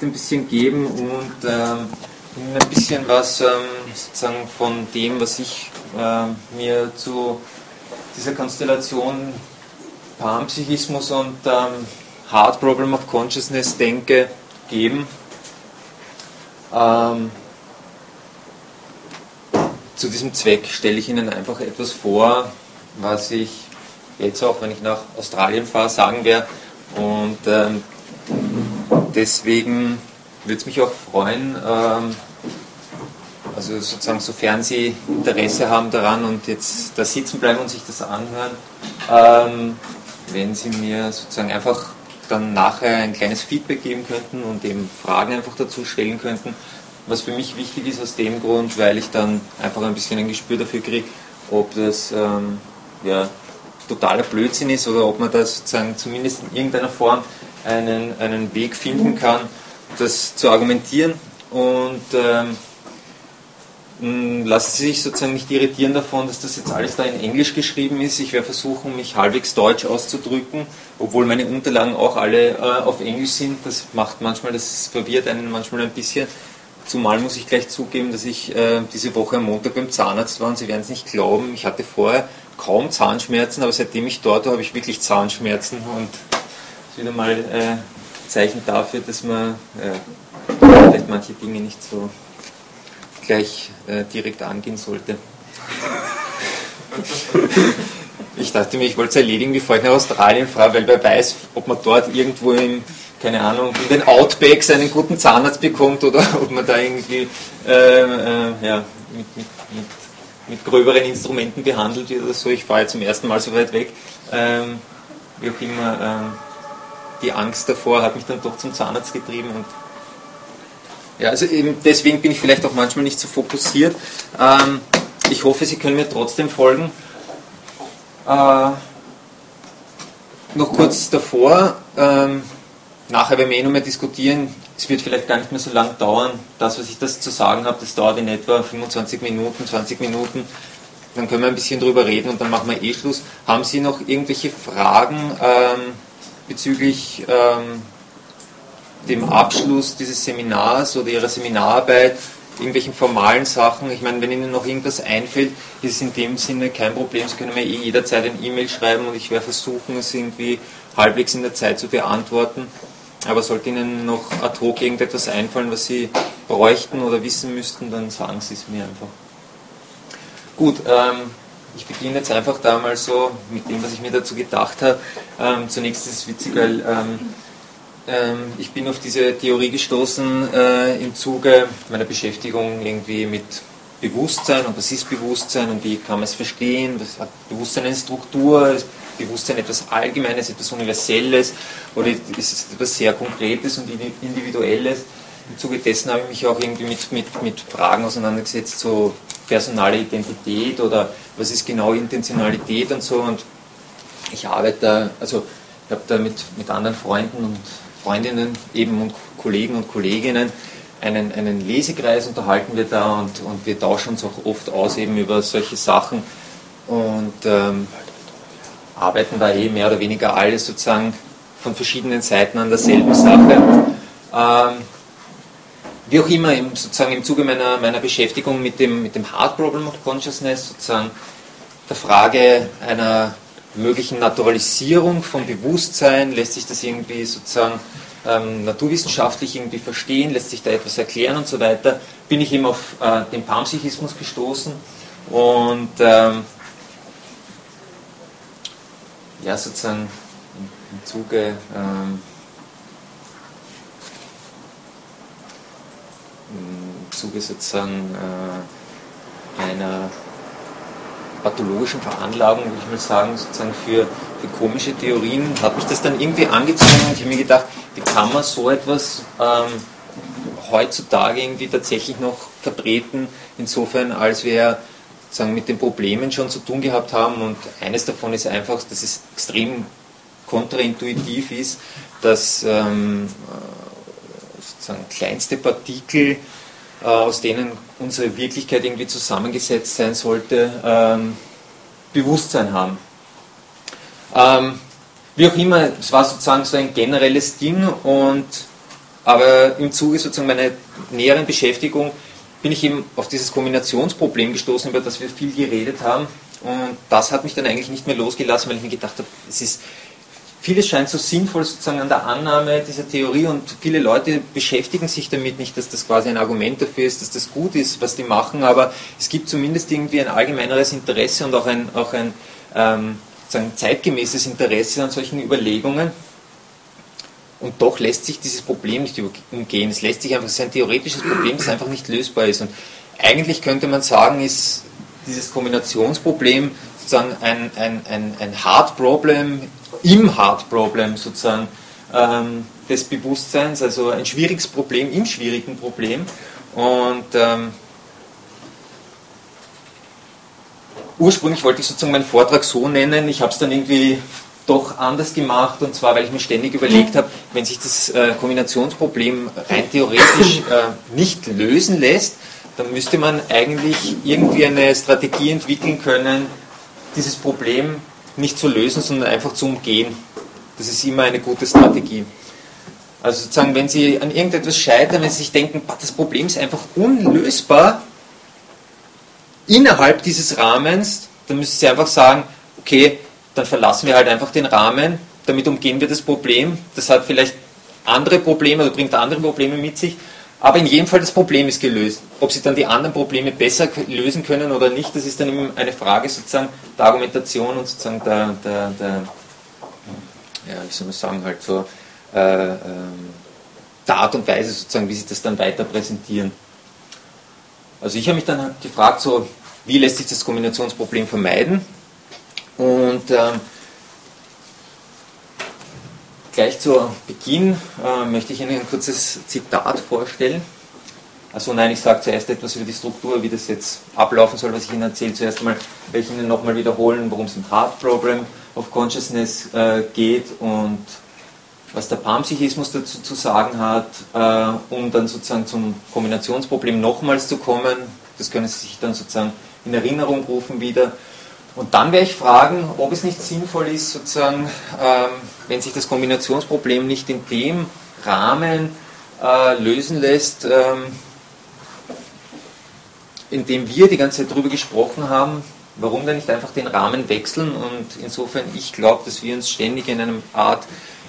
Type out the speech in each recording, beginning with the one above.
vielleicht ein bisschen geben und Ihnen ein bisschen was sozusagen von dem, was ich mir zu dieser Konstellation Panpsychismus und Hard Problem of Consciousness denke, geben. Zu diesem Zweck stelle ich Ihnen einfach etwas vor, was ich jetzt auch, wenn ich nach Australien fahre, sagen werde. Und deswegen würde es mich auch freuen, also sozusagen, sofern Sie Interesse haben daran und jetzt da sitzen bleiben und sich das anhören, wenn Sie mir sozusagen einfach dann nachher ein kleines Feedback geben könnten und eben Fragen einfach dazu stellen könnten, was für mich wichtig ist aus dem Grund, weil ich dann einfach ein bisschen ein Gespür dafür kriege, ob das totaler Blödsinn ist oder ob man da sozusagen zumindest in irgendeiner Form einen Weg finden kann, das zu argumentieren. Und lassen Sie sich sozusagen nicht irritieren davon, dass das jetzt alles da in Englisch geschrieben ist. Ich werde versuchen, mich halbwegs deutsch auszudrücken, obwohl meine Unterlagen auch alle auf Englisch sind. Das macht manchmal, das verwirrt einen manchmal ein bisschen. Zumal muss ich gleich zugeben, dass ich diese Woche am Montag beim Zahnarzt war und Sie werden es nicht glauben, ich hatte vorher kaum Zahnschmerzen, aber seitdem ich dort war, habe ich wirklich Zahnschmerzen und das ist wieder mal ein Zeichen dafür, dass man vielleicht manche Dinge nicht so gleich direkt angehen sollte. Ich dachte mir, ich wollte es erledigen, bevor ich nach Australien fahre, weil wer weiß, ob man dort irgendwo keine Ahnung, in den Outbacks einen guten Zahnarzt bekommt oder ob man da irgendwie mit gröberen Instrumenten behandelt wird oder so. Ich fahre jetzt zum ersten Mal so weit weg. Wie auch immer, die Angst davor hat mich dann doch zum Zahnarzt getrieben. Und ja, also eben deswegen bin ich vielleicht auch manchmal nicht so fokussiert. Ich hoffe, Sie können mir trotzdem folgen. Noch kurz davor, nachher werden wir noch mehr diskutieren, es wird vielleicht gar nicht mehr so lang dauern, das, was ich das zu sagen habe, das dauert in etwa 25 Minuten, 20 Minuten, dann können wir ein bisschen drüber reden und dann machen wir Schluss. Haben Sie noch irgendwelche Fragen bezüglich dem Abschluss dieses Seminars oder Ihrer Seminararbeit, irgendwelchen formalen Sachen? Ich meine, wenn Ihnen noch irgendwas einfällt, ist es in dem Sinne kein Problem. Sie können mir jederzeit ein E-Mail schreiben und ich werde versuchen, es irgendwie halbwegs in der Zeit zu beantworten. Aber sollte Ihnen noch ad hoc irgendetwas einfallen, was Sie bräuchten oder wissen müssten, dann sagen Sie es mir einfach. Gut, ich beginne jetzt einfach da mal so mit dem, was ich mir dazu gedacht habe. Zunächst ist es witzig, weil ich bin auf diese Theorie gestoßen im Zuge meiner Beschäftigung irgendwie mit Bewusstsein und was ist Bewusstsein und wie kann man es verstehen, was hat Bewusstsein eine Struktur, ist Bewusstsein etwas Allgemeines, etwas Universelles oder ist es etwas sehr Konkretes und Individuelles. Im Zuge dessen habe ich mich auch irgendwie mit Fragen auseinandergesetzt, so personale Identität oder was ist genau Intentionalität und so, und ich arbeite da, also ich habe da mit anderen Freunden und Freundinnen eben und Kollegen und Kolleginnen einen Lesekreis, unterhalten wir da und wir tauschen uns auch oft aus eben über solche Sachen und arbeiten da mehr oder weniger alle sozusagen von verschiedenen Seiten an derselben Sache. Wie auch immer, sozusagen im Zuge meiner Beschäftigung mit dem Hard Problem of Consciousness, sozusagen der Frage einer möglichen Naturalisierung von Bewusstsein, lässt sich das irgendwie sozusagen naturwissenschaftlich irgendwie verstehen, lässt sich da etwas erklären und so weiter, bin ich eben auf den Panpsychismus gestoßen und ja, sozusagen im Zuge sozusagen einer pathologischen Veranlagung, würde ich mal sagen, sozusagen für komische Theorien, hat mich das dann irgendwie angezogen und ich habe mir gedacht, wie kann man so etwas heutzutage irgendwie tatsächlich noch vertreten, insofern als wir sozusagen mit den Problemen schon zu tun gehabt haben, und eines davon ist einfach, dass es extrem kontraintuitiv ist, dass sozusagen kleinste Partikel, aus denen unsere Wirklichkeit irgendwie zusammengesetzt sein sollte, Bewusstsein haben. Wie auch immer, es war sozusagen so ein generelles Ding und Aber im Zuge sozusagen meiner näheren Beschäftigung bin ich eben auf dieses Kombinationsproblem gestoßen, über das wir viel geredet haben. Und das hat mich dann eigentlich nicht mehr losgelassen, weil ich mir gedacht habe, vieles scheint so sinnvoll sozusagen an der Annahme dieser Theorie und viele Leute beschäftigen sich damit, nicht, dass das quasi ein Argument dafür ist, dass das gut ist, was die machen, aber es gibt zumindest irgendwie ein allgemeineres Interesse und auch ein sozusagen zeitgemäßes Interesse an solchen Überlegungen. Und doch lässt sich dieses Problem nicht umgehen. Es lässt sich einfach, es ist ein theoretisches Problem, das einfach nicht lösbar ist. Und eigentlich könnte man sagen, ist dieses Kombinationsproblem sozusagen ein Hard Problem im Hard Problem sozusagen des Bewusstseins, also ein schwieriges Problem im schwierigen Problem. Und ursprünglich wollte ich sozusagen meinen Vortrag so nennen, ich habe es dann irgendwie doch anders gemacht, und zwar, weil ich mir ständig überlegt habe, wenn sich das Kombinationsproblem rein theoretisch nicht lösen lässt, dann müsste man eigentlich irgendwie eine Strategie entwickeln können, dieses Problem nicht zu lösen, sondern einfach zu umgehen. Das ist immer eine gute Strategie. Also sozusagen, wenn Sie an irgendetwas scheitern, wenn Sie sich denken, das Problem ist einfach unlösbar innerhalb dieses Rahmens, dann müssen Sie einfach sagen, okay, dann verlassen wir halt einfach den Rahmen, damit umgehen wir das Problem. Das hat vielleicht andere Probleme oder bringt andere Probleme mit sich, aber in jedem Fall das Problem ist gelöst. Ob Sie dann die anderen Probleme besser lösen können oder nicht, das ist dann eben eine Frage sozusagen der Argumentation und sozusagen der wie soll man sagen, halt so der Art und Weise sozusagen, wie Sie das dann weiter präsentieren. Also ich habe mich dann halt gefragt, so, wie lässt sich das Kombinationsproblem vermeiden? Und gleich zu Beginn möchte ich Ihnen ein kurzes Zitat vorstellen. Also nein, ich sage zuerst etwas über die Struktur, wie das jetzt ablaufen soll, was ich Ihnen erzähle. Zuerst mal werde ich Ihnen nochmal wiederholen, worum es im Hard Problem of Consciousness geht und was der Panpsychismus dazu zu sagen hat, um dann sozusagen zum Kombinationsproblem nochmals zu kommen. Das können Sie sich dann sozusagen in Erinnerung rufen wieder. Und dann werde ich fragen, ob es nicht sinnvoll ist, sozusagen, wenn sich das Kombinationsproblem nicht in dem Rahmen lösen lässt, in dem wir die ganze Zeit drüber gesprochen haben, warum dann nicht einfach den Rahmen wechseln? Und insofern, ich glaube, dass wir uns ständig in einer Art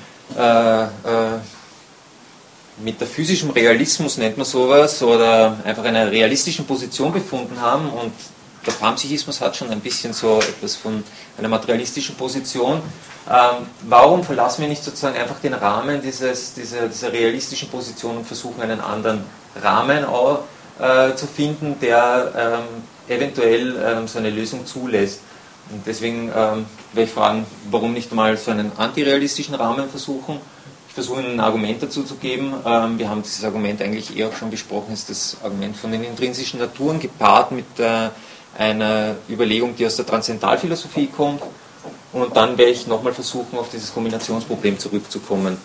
metaphysischem Realismus, nennt man sowas, oder einfach einer realistischen Position befunden haben, und der Panpsychismus hat schon ein bisschen so etwas von einer materialistischen Position. Warum verlassen wir nicht sozusagen einfach den Rahmen dieser realistischen Position und versuchen einen anderen Rahmen auch, zu finden, der eventuell so eine Lösung zulässt? Und deswegen werde ich fragen, warum nicht mal so einen antirealistischen Rahmen versuchen? Ich versuche Ihnen ein Argument dazu zu geben. Wir haben dieses Argument eigentlich auch schon besprochen, ist das Argument von den intrinsischen Naturen, gepaart mit einer Überlegung, die aus der Transzendentalphilosophie kommt. Und dann werde ich nochmal versuchen, auf dieses Kombinationsproblem zurückzukommen.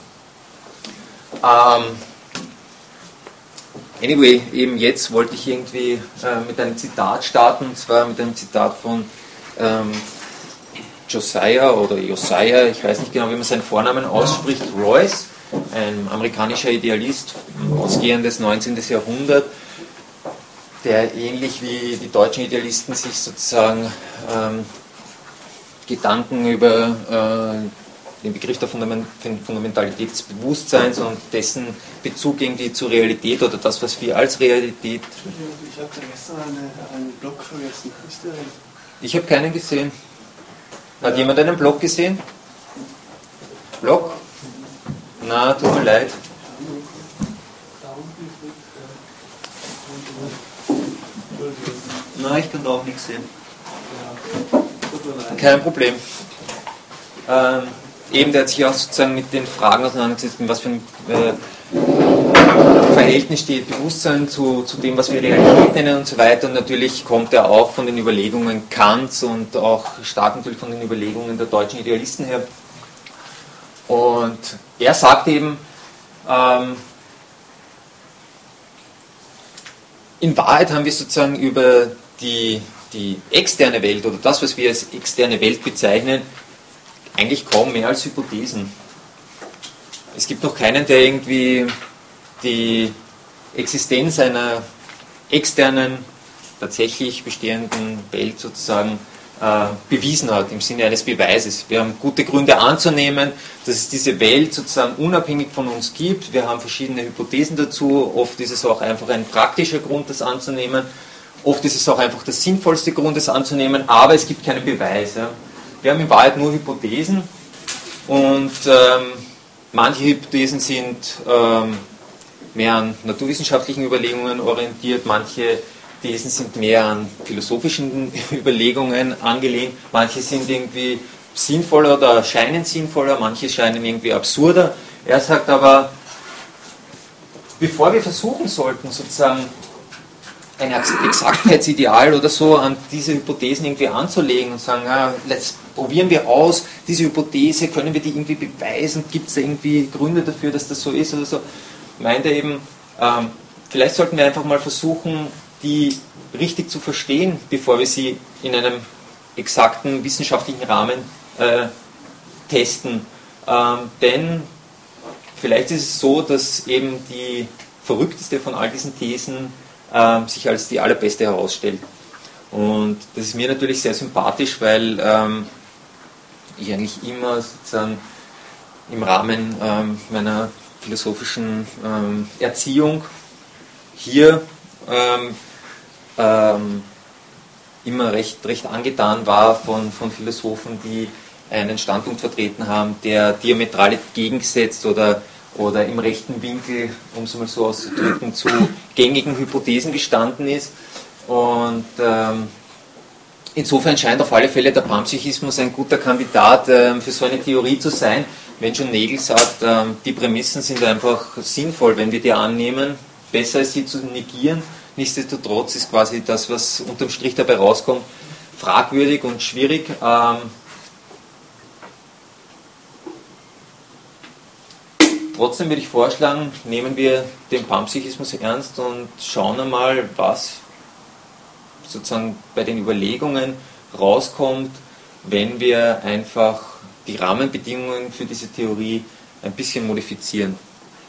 Anyway, eben jetzt wollte ich irgendwie mit einem Zitat starten, und zwar mit einem Zitat von Josiah, ich weiß nicht genau, wie man seinen Vornamen ausspricht, Royce, ein amerikanischer Idealist, ausgehendes 19. Jahrhundert, der ähnlich wie die deutschen Idealisten sich sozusagen Gedanken über den Begriff der Fundamentalität des Bewusstseins und dessen Bezug irgendwie zur Realität oder das, was wir als Realität... Ich habe gestern einen Blog vergessen. Ist der? Ich habe keinen gesehen. Hat jemand einen Blog gesehen? Blog? Na, tut mir leid. Nein, ich kann da auch nichts sehen. Kein Problem. Eben, der hat sich auch sozusagen mit den Fragen auseinandergesetzt, was für ein Verhältnis steht Bewusstsein zu dem, was wir Realität nennen und so weiter. Und natürlich kommt er auch von den Überlegungen Kants und auch stark natürlich von den Überlegungen der deutschen Idealisten her. Und er sagt eben, in Wahrheit haben wir sozusagen über die externe Welt oder das, was wir als externe Welt bezeichnen, eigentlich kaum mehr als Hypothesen. Es gibt noch keinen, der irgendwie die Existenz einer externen, tatsächlich bestehenden Welt sozusagen bewiesen hat, im Sinne eines Beweises. Wir haben gute Gründe anzunehmen, dass es diese Welt sozusagen unabhängig von uns gibt. Wir haben verschiedene Hypothesen dazu. Oft ist es auch einfach ein praktischer Grund, das anzunehmen. Oft ist es auch einfach der sinnvollste Grund, das anzunehmen, aber es gibt keinen Beweis. Ja. Wir haben in Wahrheit nur Hypothesen und manche Hypothesen sind mehr an naturwissenschaftlichen Überlegungen orientiert, manche Thesen sind mehr an philosophischen Überlegungen angelehnt, manche sind irgendwie sinnvoller oder scheinen sinnvoller, manche scheinen irgendwie absurder. Er sagt aber, bevor wir versuchen sollten, sozusagen ein Exaktheitsideal oder so an diese Hypothesen irgendwie anzulegen und sagen, ja, jetzt probieren wir aus, diese Hypothese, können wir die irgendwie beweisen, gibt es da irgendwie Gründe dafür, dass das so ist oder so, meint er eben, vielleicht sollten wir einfach mal versuchen, die richtig zu verstehen, bevor wir sie in einem exakten wissenschaftlichen Rahmen testen. Denn vielleicht ist es so, dass eben die verrückteste von all diesen Thesen sich als die allerbeste herausstellt. Und das ist mir natürlich sehr sympathisch, weil ich eigentlich immer sozusagen im Rahmen meiner philosophischen Erziehung hier immer recht angetan war von Philosophen, die einen Standpunkt vertreten haben, der diametral entgegengesetzt oder im rechten Winkel, um es mal so auszudrücken, zu gängigen Hypothesen gestanden ist. Und insofern scheint auf alle Fälle der Panpsychismus ein guter Kandidat für so eine Theorie zu sein. Wenn schon Nagel sagt, die Prämissen sind einfach sinnvoll, wenn wir die annehmen, besser als sie zu negieren. Nichtsdestotrotz ist quasi das, was unterm Strich dabei rauskommt, fragwürdig und schwierig. Trotzdem würde ich vorschlagen, nehmen wir den Panpsychismus ernst und schauen einmal, was sozusagen bei den Überlegungen rauskommt, wenn wir einfach die Rahmenbedingungen für diese Theorie ein bisschen modifizieren.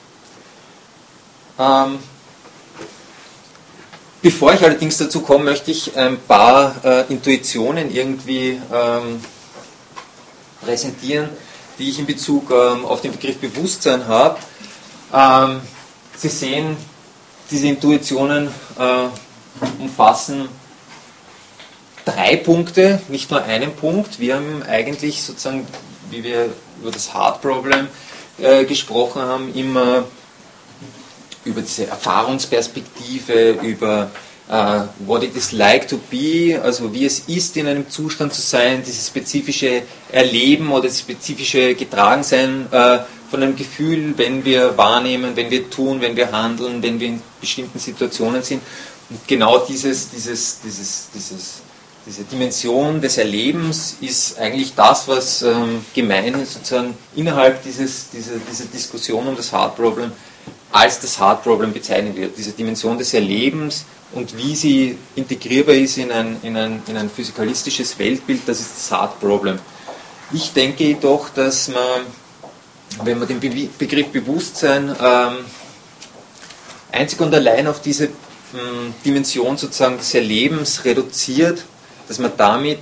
Bevor ich allerdings dazu komme, möchte ich ein paar Intuitionen irgendwie präsentieren, die ich in Bezug auf den Begriff Bewusstsein habe. Sie sehen, diese Intuitionen umfassen 3 Punkte, nicht nur einen Punkt. Wir haben eigentlich sozusagen, wie wir über das Heart Problem gesprochen haben, immer über diese Erfahrungsperspektive, über what it is like to be, also wie es ist, in einem Zustand zu sein, dieses spezifische Erleben oder das spezifische Getragensein von einem Gefühl, wenn wir wahrnehmen, wenn wir tun, wenn wir handeln, wenn wir in bestimmten Situationen sind. Und genau diese Dimension des Erlebens ist eigentlich das, was gemein sozusagen innerhalb dieser Diskussion um das Heart Problem als das Heart Problem bezeichnet wird. Diese Dimension des Erlebens und wie sie integrierbar ist in ein physikalistisches Weltbild, das ist das Heart Problem. Ich denke jedoch, dass man, wenn man den Begriff Bewusstsein einzig und allein auf diese Dimension sozusagen des Erlebens reduziert, dass man damit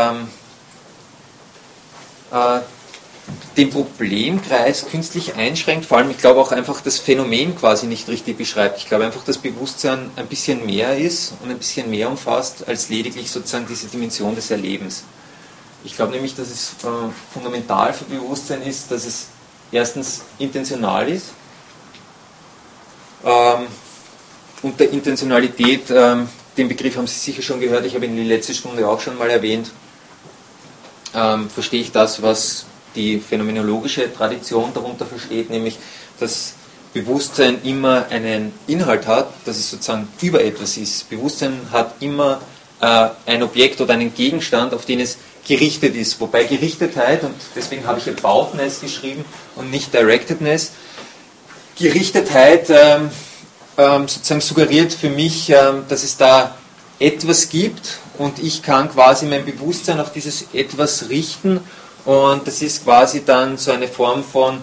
den Problemkreis künstlich einschränkt, vor allem, ich glaube auch einfach das Phänomen quasi nicht richtig beschreibt. Ich glaube einfach, dass Bewusstsein ein bisschen mehr ist und ein bisschen mehr umfasst, als lediglich sozusagen diese Dimension des Erlebens. Ich glaube nämlich, dass es fundamental für Bewusstsein ist, dass es erstens intentional ist. Unter Intentionalität, den Begriff haben Sie sicher schon gehört, ich habe ihn in der letzten Stunde auch schon mal erwähnt, verstehe ich das, was die phänomenologische Tradition darunter versteht, nämlich dass Bewusstsein immer einen Inhalt hat, dass es sozusagen über etwas ist. Bewusstsein hat immer ein Objekt oder einen Gegenstand, auf den es gerichtet ist. Wobei Gerichtetheit, und deswegen habe ich Aboutness geschrieben und nicht Directedness, Gerichtetheit sozusagen suggeriert für mich, dass es da etwas gibt und ich kann quasi mein Bewusstsein auf dieses Etwas richten. Und das ist quasi dann so eine Form von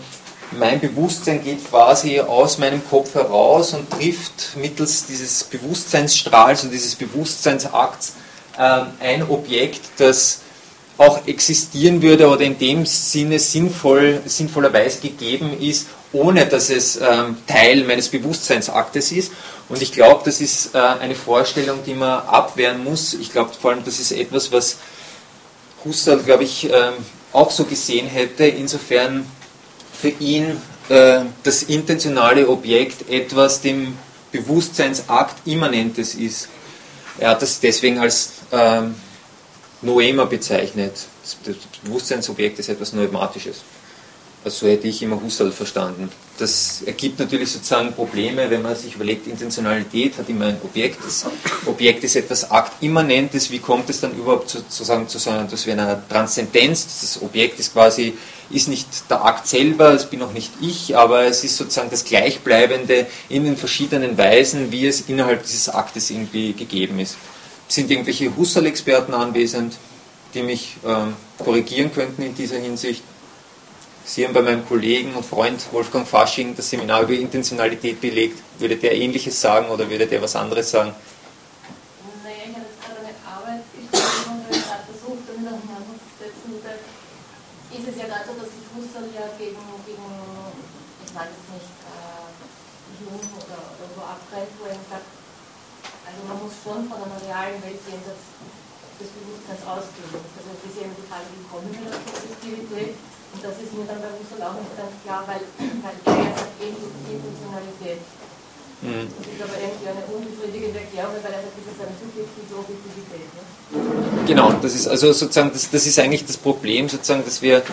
mein Bewusstsein geht quasi aus meinem Kopf heraus und trifft mittels dieses Bewusstseinsstrahls und dieses Bewusstseinsakts ein Objekt, das auch existieren würde oder in dem Sinne sinnvollerweise gegeben ist, ohne dass es Teil meines Bewusstseinsaktes ist. Und ich glaube, das ist eine Vorstellung, die man abwehren muss. Ich glaube vor allem, das ist etwas, was Husserl, glaube ich, auch so gesehen hätte, insofern für ihn das intentionale Objekt etwas dem Bewusstseinsakt Immanentes ist. Er hat das deswegen als Noema bezeichnet. Das Bewusstseinsobjekt ist etwas Noematisches. Also so hätte ich immer Husserl verstanden. Das ergibt natürlich sozusagen Probleme, wenn man sich überlegt, Intentionalität hat immer ein Objekt. Das Objekt ist etwas Aktimmanentes. Wie kommt es dann überhaupt sozusagen zu so einer Transzendenz? Das Objekt ist quasi, ist nicht der Akt selber, es bin auch nicht ich, aber es ist sozusagen das Gleichbleibende in den verschiedenen Weisen, wie es innerhalb dieses Aktes irgendwie gegeben ist. Sind irgendwelche Husserl-Experten anwesend, die mich korrigieren könnten in dieser Hinsicht? Sie haben bei meinem Kollegen und Freund Wolfgang Fasching das Seminar über Intentionalität belegt. Würde der Ähnliches sagen oder würde der was anderes sagen? Naja, ich habe jetzt gerade eine Arbeit geschrieben und habe gerade versucht, damit auseinanderzusetzen. Da ist es ja gerade so, dass sich Husserl ja gegen ich mag jetzt nicht, Jung oder so abgrenzt, wo er sagt, also man muss schon von einer realen Welt jenseits des Bewusstseins ausgehen. Also es ist ja immer die Frage, wie kommen wir zur Subjektivität? Und das ist mir dann bei Husserl auch nicht ganz klar, weil er ja sagt, eben die Intentionalität. Das ist aber irgendwie eine unbefriedigende Erklärung, weil er sagt, das ist eine subjektive Objektivität. Ne? Genau, das ist also sozusagen, das ist eigentlich das Problem, sozusagen, dass wir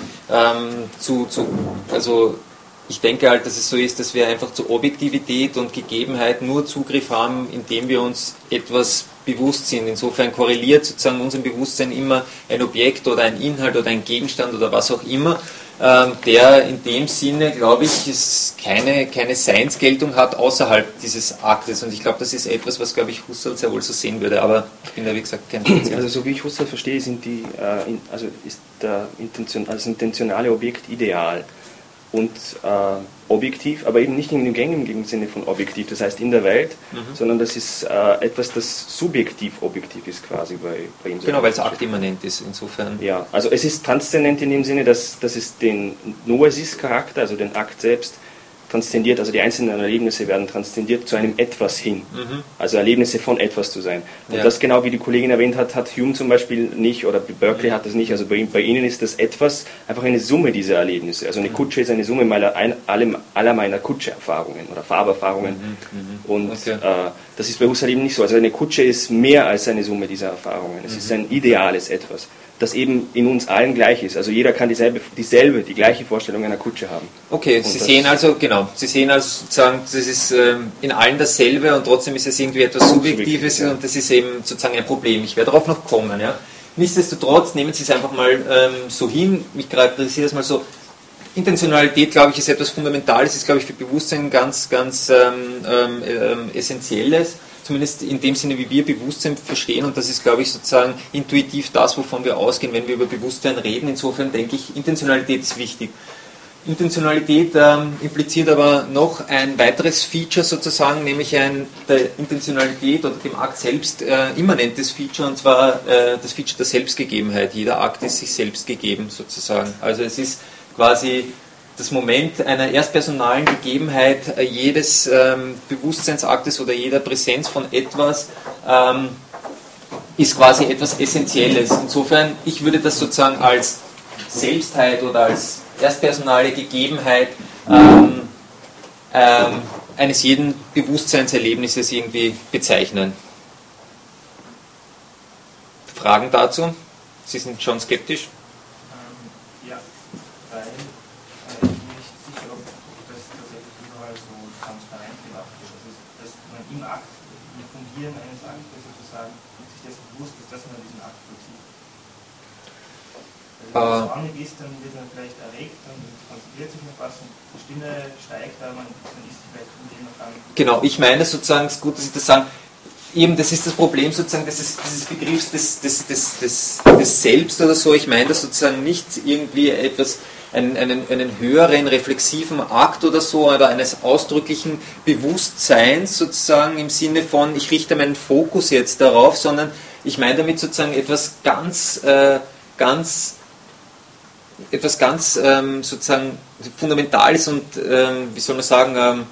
also ich denke halt, dass es so ist, dass wir einfach zur Objektivität und Gegebenheit nur Zugriff haben, indem wir uns etwas bewusst sind. Insofern korreliert sozusagen unserem Bewusstsein immer ein Objekt oder ein Inhalt oder ein Gegenstand oder was auch immer, der in dem Sinne, glaube ich, keine Seinsgeltung hat außerhalb dieses Aktes. Und ich glaube, das ist etwas, was, glaube ich, Husserl sehr wohl so sehen würde. Aber ich bin da, wie gesagt, kein Spezialist. Also so wie ich Husserl verstehe, sind ist das intentionale Objekt ideal und objektiv, aber eben nicht in dem gängigen Sinne von objektiv, das heißt in der Welt, sondern das ist etwas, das subjektiv objektiv ist quasi bei ihm. Genau, weil es aktimmanent ist, insofern. Ja, also es ist transzendent in dem Sinne, dass es den Noesis-Charakter, also den Akt selbst, transzendiert, also die einzelnen Erlebnisse werden transzendiert zu einem Etwas hin, also Erlebnisse von etwas zu sein. Und das genau wie die Kollegin erwähnt hat Hume zum Beispiel nicht, oder Berkeley hat das nicht, also bei Ihnen ist das Etwas einfach eine Summe dieser Erlebnisse, also eine Kutsche ist eine Summe aller meiner Kutsche-Erfahrungen oder Farberfahrungen und das ist bei Husserl eben nicht so, also eine Kutsche ist mehr als eine Summe dieser Erfahrungen, es ist ein ideales Etwas, das eben in uns allen gleich ist. Also jeder kann die gleiche Vorstellung einer Kutsche haben. Okay, Sie sehen also sozusagen, das ist in allen dasselbe und trotzdem ist es irgendwie etwas Subjektives und das ist eben sozusagen ein Problem. Ich werde darauf noch kommen. Ja. Nichtsdestotrotz nehmen Sie es einfach mal so hin, mich charakterisiere das mal so. Intentionalität, glaube ich, ist etwas Fundamentales, ist, glaube ich, für Bewusstsein ganz Essentielles. Zumindest in dem Sinne, wie wir Bewusstsein verstehen, und das ist, glaube ich, sozusagen intuitiv das, wovon wir ausgehen, wenn wir über Bewusstsein reden. Insofern denke ich, Intentionalität ist wichtig. Intentionalität impliziert aber noch ein weiteres Feature sozusagen, nämlich der Intentionalität oder dem Akt selbst immanentes Feature, und zwar das Feature der Selbstgegebenheit. Jeder Akt ist sich selbst gegeben sozusagen. Also es ist quasi das Moment einer erstpersonalen Gegebenheit jedes Bewusstseinsaktes oder jeder Präsenz von etwas ist quasi etwas Essentielles. Insofern, ich würde das sozusagen als Selbstheit oder als erstpersonale Gegebenheit eines jeden Bewusstseinserlebnisses irgendwie bezeichnen. Fragen dazu? Sie sind schon skeptisch? Ja, weil ich bin nicht sicher, ob das tatsächlich überall so transparent gemacht wird. Also, dass man im Akt, im Fungieren eines Aktes sozusagen, sich dessen bewusst ist, dass man diesen Akt vollzieht. Wenn man zornig ist, dann wird man vielleicht erregt, dann konzentriert sich noch was und die Stimme steigt, aber man ist vielleicht von dem noch gar nicht. Genau, ich meine sozusagen, es ist gut, dass Sie das sagen, eben, das ist das Problem sozusagen dieses Begriffs des Selbst oder so. Ich meine das sozusagen nicht irgendwie etwas einen höheren reflexiven Akt oder so, oder eines ausdrücklichen Bewusstseins sozusagen im Sinne von, ich richte meinen Fokus jetzt darauf, sondern ich meine damit sozusagen etwas ganz sozusagen Fundamentales und, wie soll man sagen,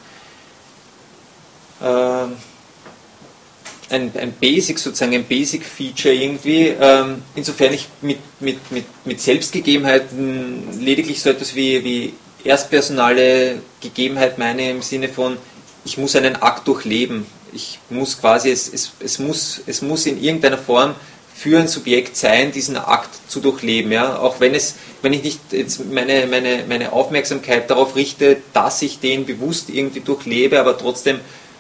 ein Basic sozusagen, ein Basic Feature irgendwie, insofern ich mit Selbstgegebenheiten lediglich so etwas wie erstpersonale Gegebenheit meine im Sinne von, ich muss einen Akt durchleben. Ich muss quasi, es muss in irgendeiner Form für ein Subjekt sein, diesen Akt zu durchleben. Ja? Auch wenn ich nicht jetzt meine Aufmerksamkeit darauf richte, dass ich den bewusst irgendwie durchlebe, aber trotzdem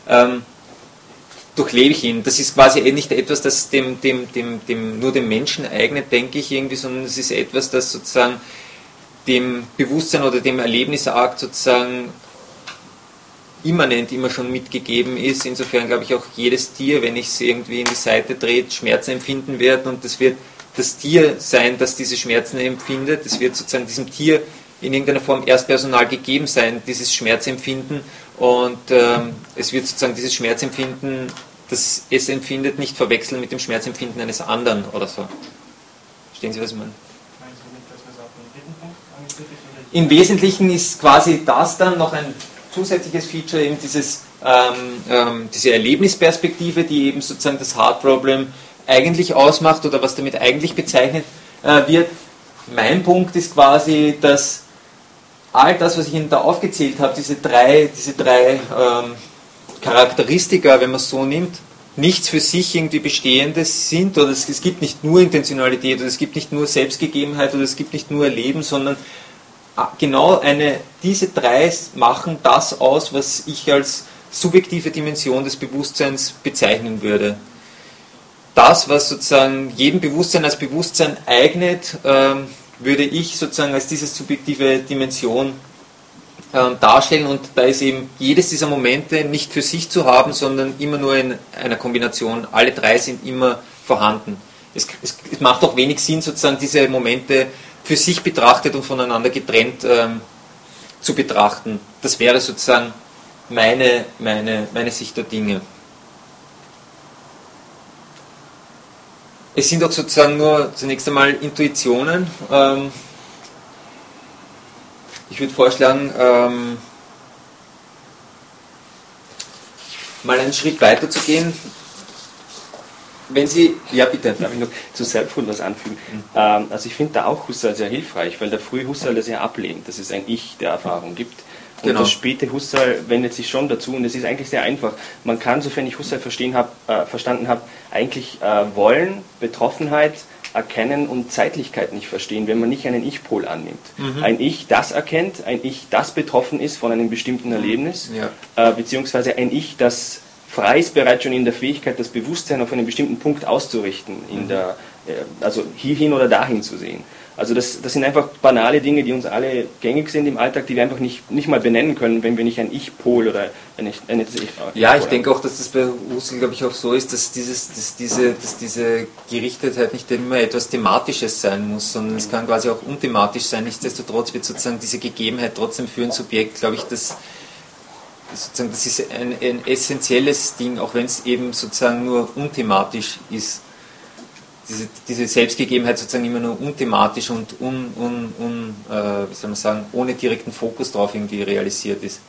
durchlebe ich ihn. Das ist quasi nicht etwas, das nur dem Menschen eignet, denke ich irgendwie, sondern es ist etwas, das sozusagen dem Bewusstsein oder dem Erlebnisakt sozusagen immanent immer schon mitgegeben ist. Insofern glaube ich auch jedes Tier, wenn ich es irgendwie in die Seite dreht, Schmerzen empfinden wird und das wird das Tier sein, das diese Schmerzen empfindet. Es wird sozusagen diesem Tier in irgendeiner Form erstpersonal gegeben sein, dieses Schmerzempfinden, und es wird sozusagen dieses Schmerzempfinden, das es empfindet, nicht verwechseln mit dem Schmerzempfinden eines anderen oder so. Verstehen Sie, was ich meine? Meinst du nicht, dass das auch im dritten Punkt angeführt ist? Im Wesentlichen ist quasi das dann noch ein zusätzliches Feature, eben diese Erlebnisperspektive, die eben sozusagen das Heart Problem eigentlich ausmacht oder was damit eigentlich bezeichnet wird. Mein Punkt ist quasi, dass all das, was ich Ihnen da aufgezählt habe, diese drei Charakteristika, wenn man es so nimmt, nichts für sich irgendwie Bestehendes sind, oder es gibt nicht nur Intentionalität, oder es gibt nicht nur Selbstgegebenheit, oder es gibt nicht nur Erleben, sondern genau diese drei machen das aus, was ich als subjektive Dimension des Bewusstseins bezeichnen würde. Das, was sozusagen jedem Bewusstsein als Bewusstsein eignet, würde ich sozusagen als diese subjektive Dimension darstellen, und da ist eben jedes dieser Momente nicht für sich zu haben, sondern immer nur in einer Kombination. Alle drei sind immer vorhanden. Es macht auch wenig Sinn, sozusagen diese Momente für sich betrachtet und voneinander getrennt zu betrachten. Das wäre sozusagen meine Sicht der Dinge. Es sind auch sozusagen nur zunächst einmal Intuitionen. Ich würde vorschlagen, mal einen Schritt weiter zu gehen. Wenn Sie, ja bitte. Darf ich noch zu Selfhood was anfügen? Also ich finde da auch Husserl sehr hilfreich, weil der frühe Husserl das ja ablehnt, dass es ein Ich der Erfahrung gibt. Und genau. das späte Husserl wendet sich schon dazu, und es ist eigentlich sehr einfach. Man kann, sofern ich Husserl verstanden habe, eigentlich Wollen, Betroffenheit, Erkennen und Zeitlichkeit nicht verstehen, wenn man nicht einen Ich-Pol annimmt. Ein Ich, das erkennt, ein Ich, das betroffen ist von einem bestimmten Erlebnis, beziehungsweise ein Ich, das frei ist bereits schon in der Fähigkeit, das Bewusstsein auf einen bestimmten Punkt auszurichten, also hierhin oder dahin zu sehen. Also das sind einfach banale Dinge, die uns alle gängig sind im Alltag, die wir einfach nicht mal benennen können, wenn wir nicht ein Ich-Pol oder eine Ja, ich denke auch, dass das bei Husserl, glaube ich, auch so ist, dass diese Gerichtetheit nicht immer etwas Thematisches sein muss, sondern es kann quasi auch unthematisch sein. Nichtsdestotrotz wird sozusagen diese Gegebenheit trotzdem für ein Subjekt, glaube ich, das ist ein essentielles Ding, auch wenn es eben sozusagen nur unthematisch ist. Diese Selbstgegebenheit sozusagen immer nur unthematisch und wie soll man sagen, ohne direkten Fokus drauf irgendwie realisiert ist.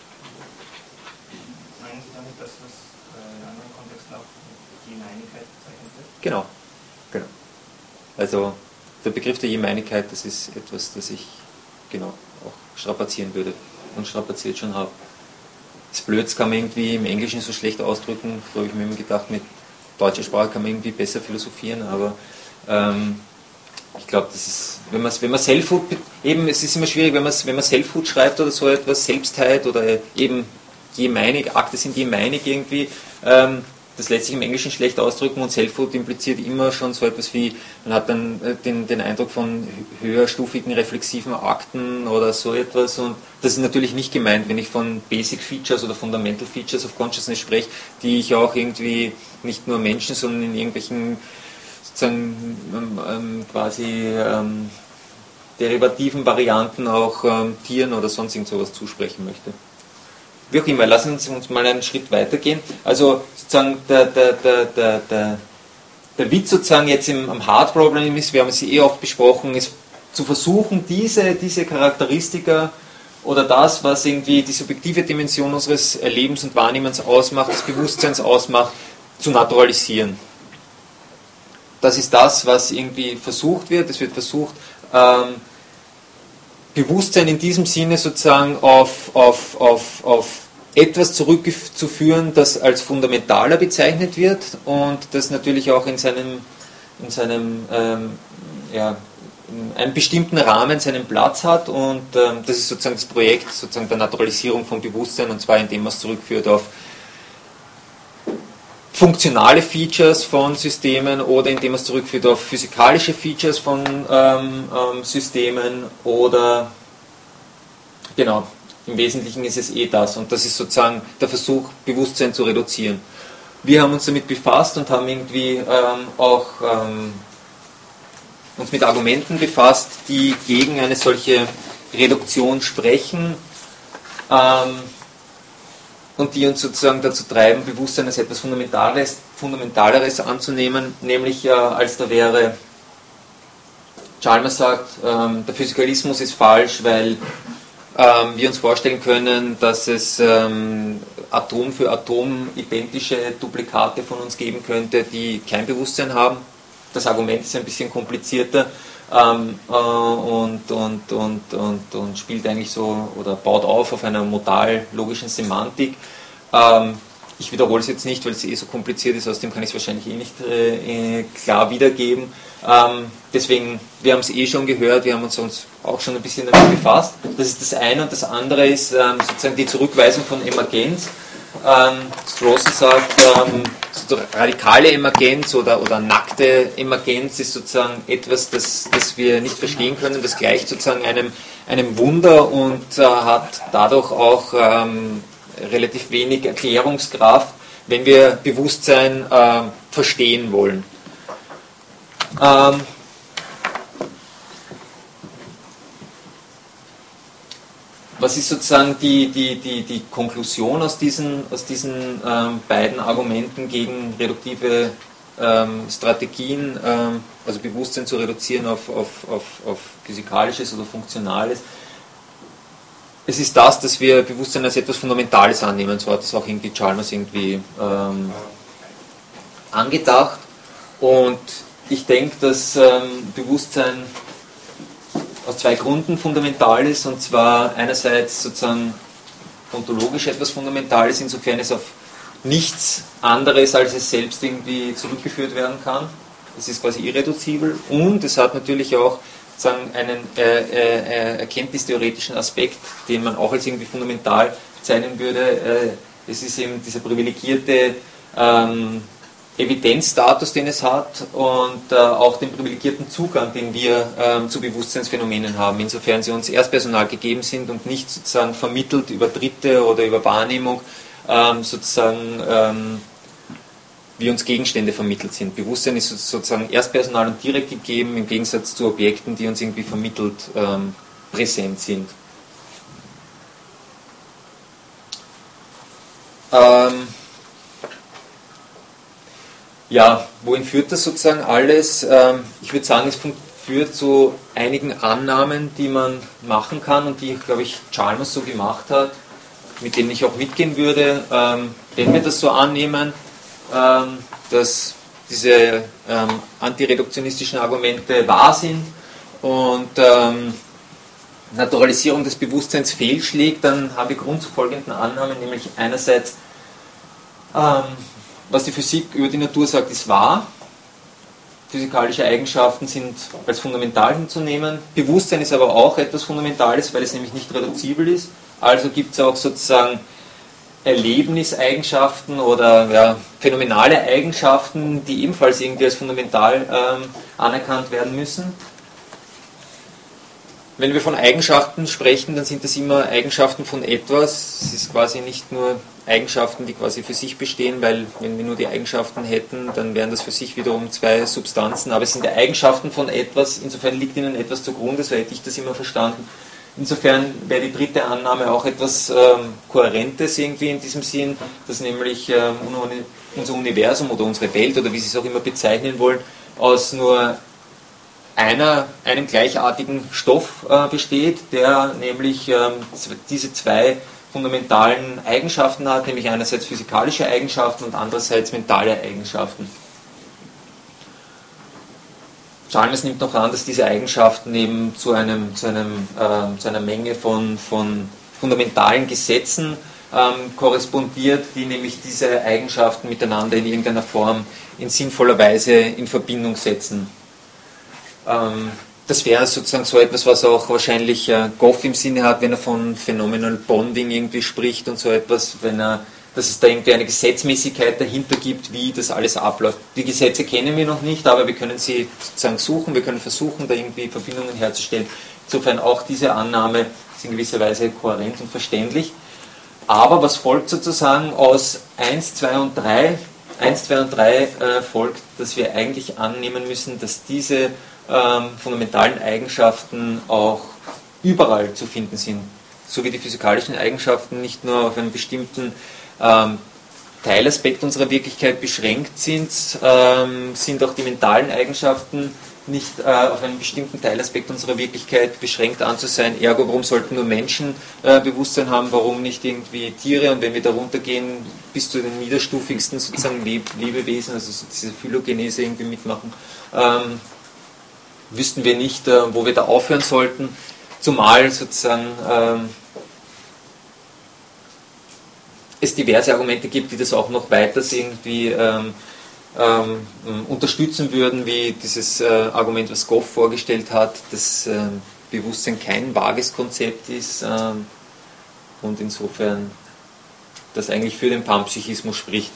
Meinen Sie damit, dass das in anderen Kontexten auch Jemeinigkeit bezeichnet wird? Genau. Also der Begriff der Jemeinigkeit, das ist etwas, das ich genau auch strapazieren würde und strapaziert schon habe. Das blöd, das kann man irgendwie im Englischen so schlecht ausdrücken. Früher habe ich mir immer gedacht, mit deutscher Sprache kann man irgendwie besser philosophieren, aber ich glaube, das ist, wenn man Selfhood, eben, es ist immer schwierig, wenn man Selfhood schreibt oder so etwas, Selbstheit oder eben jemeinig, Akte sind jemeinig irgendwie, das lässt sich im Englischen schlecht ausdrücken, und Selfhood impliziert immer schon so etwas wie, man hat dann den Eindruck von höherstufigen reflexiven Akten oder so etwas, und das ist natürlich nicht gemeint, wenn ich von Basic Features oder Fundamental Features of Consciousness spreche, die ich auch irgendwie nicht nur Menschen, sondern in irgendwelchen sozusagen derivativen Varianten auch Tieren oder sonst irgend sowas zusprechen möchte. Wie auch immer, lassen Sie uns mal einen Schritt weitergehen. Also sozusagen der Witz sozusagen jetzt am Hard Problem ist, wir haben es oft besprochen, ist zu versuchen, diese Charakteristika oder das, was irgendwie die subjektive Dimension unseres Erlebens und Wahrnehmens ausmacht, des Bewusstseins ausmacht, zu naturalisieren. Das ist das, was irgendwie versucht wird. Es wird versucht, Bewusstsein in diesem Sinne sozusagen auf etwas zurückzuführen, das als fundamentaler bezeichnet wird und das natürlich auch in einem bestimmten Rahmen seinen Platz hat, und das ist sozusagen das Projekt sozusagen der Naturalisierung von Bewusstsein, und zwar indem man es zurückführt auf funktionale Features von Systemen oder indem man es zurückführt auf physikalische Features von Systemen oder genau, im Wesentlichen ist es das, und das ist sozusagen der Versuch, Bewusstsein zu reduzieren. Wir haben uns damit befasst und haben irgendwie auch uns mit Argumenten befasst, die gegen eine solche Reduktion sprechen und die uns sozusagen dazu treiben, Bewusstsein als etwas Fundamentaleres anzunehmen, nämlich als da wäre, Chalmers sagt, der Physikalismus ist falsch, weil wir uns vorstellen können, dass es Atom für Atom identische Duplikate von uns geben könnte, die kein Bewusstsein haben. Das Argument ist ein bisschen komplizierter und spielt eigentlich so oder baut auf einer modal-logischen Semantik. Ich wiederhole es jetzt nicht, weil es so kompliziert ist, außerdem kann ich es wahrscheinlich nicht klar wiedergeben. Deswegen, wir haben es schon gehört, wir haben uns auch schon ein bisschen damit befasst. Das ist das eine, und das andere ist sozusagen die Zurückweisung von Emergenz. Strawson sagt, so radikale Emergenz oder nackte Emergenz ist sozusagen etwas, das wir nicht verstehen können, das gleicht sozusagen einem Wunder und hat dadurch auch relativ wenig Erklärungskraft, wenn wir Bewusstsein verstehen wollen. Was ist sozusagen die Konklusion aus diesen beiden Argumenten gegen reduktive Strategien, also Bewusstsein zu reduzieren auf physikalisches oder funktionales? Es ist das, dass wir Bewusstsein als etwas Fundamentales annehmen, so hat es auch irgendwie Chalmers irgendwie angedacht, und ich denke, dass Bewusstsein aus zwei Gründen fundamental ist, und zwar einerseits sozusagen ontologisch etwas Fundamentales, insofern es auf nichts anderes als es selbst irgendwie zurückgeführt werden kann. Es ist quasi irreduzibel, und es hat natürlich auch sozusagen einen erkenntnistheoretischen Aspekt, den man auch als irgendwie fundamental bezeichnen würde. Es ist eben dieser privilegierte Evidenzstatus, den es hat, und auch den privilegierten Zugang, den wir zu Bewusstseinsphänomenen haben, insofern sie uns erstpersonal gegeben sind und nicht sozusagen vermittelt über Dritte oder über Wahrnehmung, sozusagen wie uns Gegenstände vermittelt sind. Bewusstsein ist sozusagen erstpersonal und direkt gegeben, im Gegensatz zu Objekten, die uns irgendwie vermittelt präsent sind. Ja, wohin führt das sozusagen alles? Ich würde sagen, es führt zu einigen Annahmen, die man machen kann und die, glaube ich, Chalmers so gemacht hat, mit denen ich auch mitgehen würde. Wenn wir das so annehmen, dass diese antireduktionistischen Argumente wahr sind und Naturalisierung des Bewusstseins fehlschlägt, dann haben wir Grund zu folgenden Annahmen, nämlich einerseits, was die Physik über die Natur sagt, ist wahr. Physikalische Eigenschaften sind als fundamental hinzunehmen. Bewusstsein ist aber auch etwas Fundamentales, weil es nämlich nicht reduzibel ist. Also gibt es auch sozusagen Erlebniseigenschaften oder phänomenale Eigenschaften, die ebenfalls irgendwie als fundamental anerkannt werden müssen. wenn wir von Eigenschaften sprechen, dann sind das immer Eigenschaften von etwas. Es ist quasi nicht nur Eigenschaften, die quasi für sich bestehen, weil wenn wir nur die Eigenschaften hätten, dann wären das für sich wiederum zwei Substanzen. Aber es sind die Eigenschaften von etwas, insofern liegt ihnen etwas zugrunde, so hätte ich das immer verstanden. Insofern wäre die dritte Annahme auch etwas Kohärentes irgendwie in diesem Sinn, dass nämlich unser Universum oder unsere Welt oder wie Sie es auch immer bezeichnen wollen, aus nur einem gleichartigen Stoff besteht, der nämlich diese zwei fundamentalen Eigenschaften hat, nämlich einerseits physikalische Eigenschaften und andererseits mentale Eigenschaften. Chalmers nimmt noch an, dass diese Eigenschaften eben zu einer Menge von fundamentalen Gesetzen korrespondiert, die nämlich diese Eigenschaften miteinander in irgendeiner Form in sinnvoller Weise in Verbindung setzen. Das wäre sozusagen so etwas, was auch wahrscheinlich Goff im Sinne hat, wenn er von Phenomenal Bonding irgendwie spricht und so etwas, dass es da irgendwie eine Gesetzmäßigkeit dahinter gibt, wie das alles abläuft. Die Gesetze kennen wir noch nicht, aber wir können sie sozusagen suchen, wir können versuchen, da irgendwie Verbindungen herzustellen. Insofern auch diese Annahme ist in gewisser Weise kohärent und verständlich. Aber was folgt sozusagen aus 1, 2 und 3? 1, 2 und 3 folgt, dass wir eigentlich annehmen müssen, dass diese fundamentalen Eigenschaften auch überall zu finden sind. So wie die physikalischen Eigenschaften nicht nur auf einen bestimmten Teilaspekt unserer Wirklichkeit beschränkt sind, sind auch die mentalen Eigenschaften nicht auf einen bestimmten Teilaspekt unserer Wirklichkeit beschränkt anzusehen. Ergo, warum sollten nur Menschen Bewusstsein haben, warum nicht irgendwie Tiere? Und wenn wir da runtergehen bis zu den niederstufigsten sozusagen Lebewesen, also so diese Phylogenese irgendwie mitmachen, wüssten wir nicht, wo wir da aufhören sollten, zumal sozusagen es diverse Argumente gibt, die das auch noch weiter irgendwie unterstützen würden, wie dieses Argument, was Goff vorgestellt hat, dass Bewusstsein kein vages Konzept ist und insofern das eigentlich für den Panpsychismus spricht.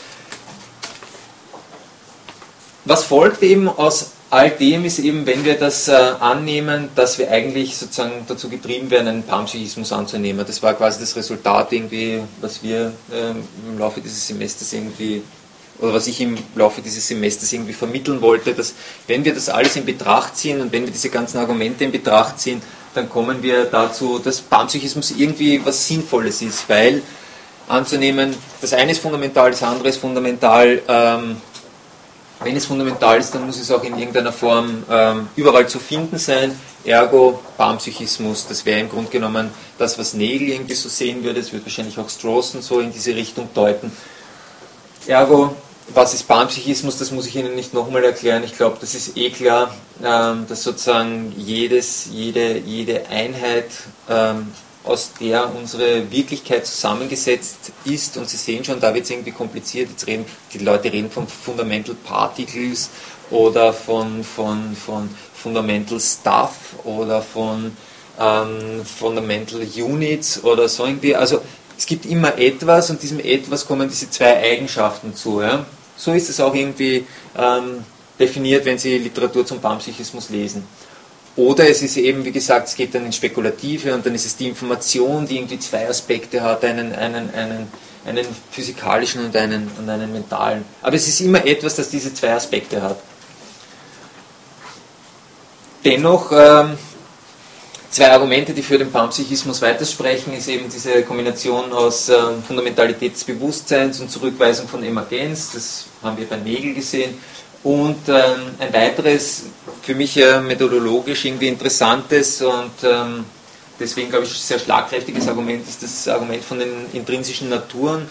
Was folgt eben aus all dem ist eben, wenn wir das annehmen, dass wir eigentlich sozusagen dazu getrieben werden, einen Panpsychismus anzunehmen. Das war quasi das Resultat irgendwie, was wir im Laufe dieses Semesters irgendwie, oder was ich im Laufe dieses Semesters irgendwie vermitteln wollte, dass wenn wir das alles in Betracht ziehen und wenn wir diese ganzen Argumente in Betracht ziehen, dann kommen wir dazu, dass Panpsychismus irgendwie was Sinnvolles ist, weil anzunehmen, das eine ist fundamental, das andere ist fundamental, wenn es fundamental ist, dann muss es auch in irgendeiner Form überall zu finden sein. Ergo, Panpsychismus, das wäre im Grunde genommen das, was Nagel irgendwie so sehen würde. Es wird wahrscheinlich auch Strawson so in diese Richtung deuten. Ergo, was ist Panpsychismus? Das muss ich Ihnen nicht nochmal erklären. Ich glaube, das ist eh klar, dass sozusagen jede Einheit, aus der unsere Wirklichkeit zusammengesetzt ist, und Sie sehen schon, da wird es irgendwie kompliziert, jetzt die Leute reden von Fundamental Particles oder von Fundamental Stuff oder von Fundamental Units oder so irgendwie, also es gibt immer etwas und diesem etwas kommen diese zwei Eigenschaften zu. Ja? So ist es auch irgendwie definiert, wenn Sie Literatur zum Panpsychismus lesen. Oder es ist eben, wie gesagt, es geht dann ins Spekulative und dann ist es die Information, die irgendwie zwei Aspekte hat, einen physikalischen und einen mentalen. Aber es ist immer etwas, das diese zwei Aspekte hat. Dennoch, zwei Argumente, die für den Panpsychismus weitersprechen, ist eben diese Kombination aus Fundamentalität des Bewusstseins und Zurückweisung von Emergenz. Das haben wir bei Nagel gesehen. Und ein weiteres, für mich methodologisch irgendwie interessantes und deswegen glaube ich sehr schlagkräftiges Argument ist das Argument von den intrinsischen Naturen,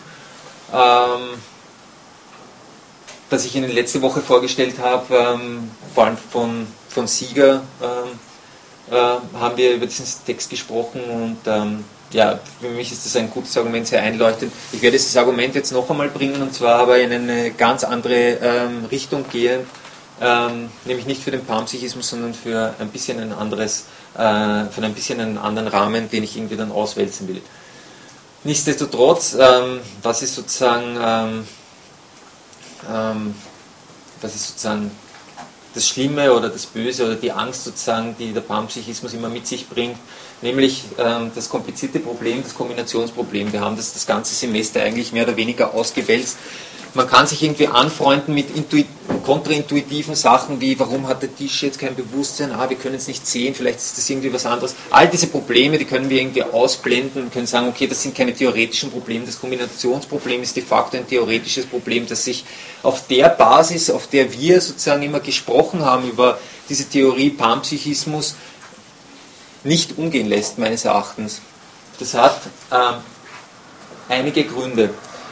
das ich Ihnen letzte Woche vorgestellt habe, vor allem von Sieger haben wir über diesen Text gesprochen und ja, für mich ist das ein gutes Argument, sehr einleuchtend. Ich werde dieses Argument jetzt noch einmal bringen und zwar aber in eine ganz andere Richtung gehen, nämlich nicht für den Panpsychismus, sondern für ein bisschen ein anderes, für ein bisschen einen anderen Rahmen, den ich irgendwie dann auswälzen will. Nichtsdestotrotz, was ist sozusagen das Schlimme oder das Böse oder die Angst sozusagen, die der Panpsychismus immer mit sich bringt, nämlich das komplizierte Problem, das Kombinationsproblem. Wir haben das ganze Semester eigentlich mehr oder weniger ausgewälzt. Man kann sich irgendwie anfreunden mit kontraintuitiven Sachen wie, warum hat der Tisch jetzt kein Bewusstsein, wir können es nicht sehen, vielleicht ist das irgendwie was anderes. All diese Probleme, die können wir irgendwie ausblenden und können sagen, okay, das sind keine theoretischen Probleme, das Kombinationsproblem ist de facto ein theoretisches Problem, das sich auf der Basis, auf der wir sozusagen immer gesprochen haben, über diese Theorie Panpsychismus, nicht umgehen lässt, meines Erachtens. Das hat einige Gründe.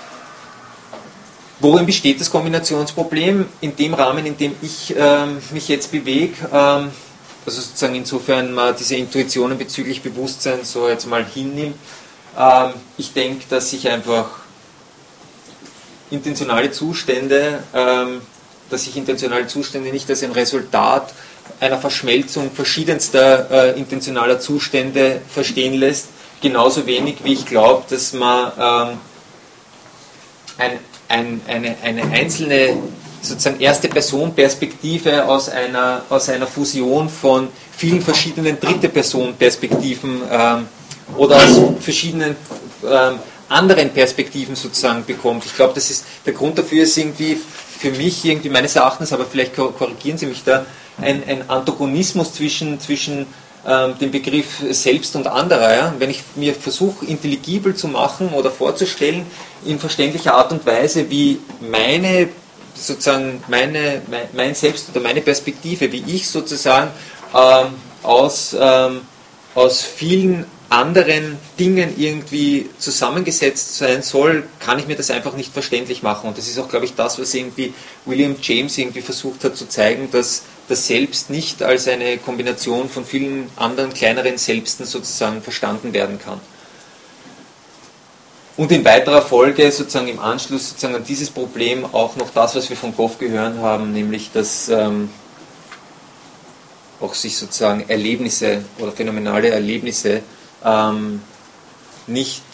Worin besteht das Kombinationsproblem? In dem Rahmen, in dem ich mich jetzt bewege, also sozusagen insofern man diese Intuitionen bezüglich Bewusstsein so jetzt mal hinnimmt. Ich denke, dass ich einfach intentionale Zustände nicht als ein Resultat einer Verschmelzung verschiedenster intentionaler Zustände verstehen lässt, genauso wenig wie ich glaube, dass man eine einzelne sozusagen erste Person Perspektive aus einer Fusion von vielen verschiedenen dritte Person Perspektiven oder aus verschiedenen anderen Perspektiven sozusagen bekommt. Ich glaube, das ist der Grund dafür ist irgendwie für mich irgendwie meines Erachtens, aber vielleicht korrigieren Sie mich da, ein Antagonismus zwischen dem Begriff Selbst und anderer. Ja? Wenn ich mir versuche, intelligibel zu machen oder vorzustellen, in verständlicher Art und Weise, wie mein Selbst oder meine Perspektive, wie ich sozusagen aus vielen anderen Dingen irgendwie zusammengesetzt sein soll, kann ich mir das einfach nicht verständlich machen. Und das ist auch, glaube ich, das, was irgendwie William James irgendwie versucht hat zu zeigen, dass das Selbst nicht als eine Kombination von vielen anderen kleineren Selbsten sozusagen verstanden werden kann. Und in weiterer Folge sozusagen im Anschluss sozusagen an dieses Problem auch noch das, was wir von Goff gehört haben, nämlich dass auch sich sozusagen Erlebnisse oder phänomenale Erlebnisse nicht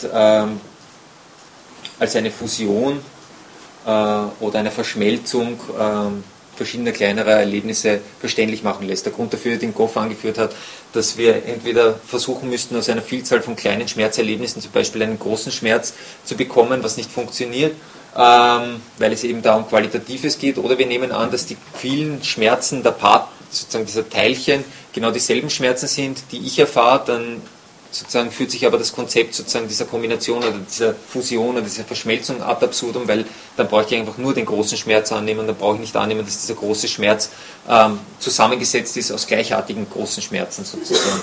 als eine Fusion oder eine Verschmelzung verschiedener kleinerer Erlebnisse verständlich machen lässt. Der Grund dafür, den Goff angeführt hat, dass wir entweder versuchen müssten, aus einer Vielzahl von kleinen Schmerzerlebnissen zum Beispiel einen großen Schmerz zu bekommen, was nicht funktioniert, weil es eben da um Qualitatives geht, oder wir nehmen an, dass die vielen Schmerzen der sozusagen dieser Teilchen genau dieselben Schmerzen sind, die ich erfahre, dann sozusagen führt sich aber das Konzept sozusagen dieser Kombination oder dieser Fusion oder dieser Verschmelzung ad absurdum, weil dann brauche ich einfach nur den großen Schmerz annehmen, dann brauche ich nicht annehmen, dass dieser große Schmerz zusammengesetzt ist aus gleichartigen großen Schmerzen sozusagen.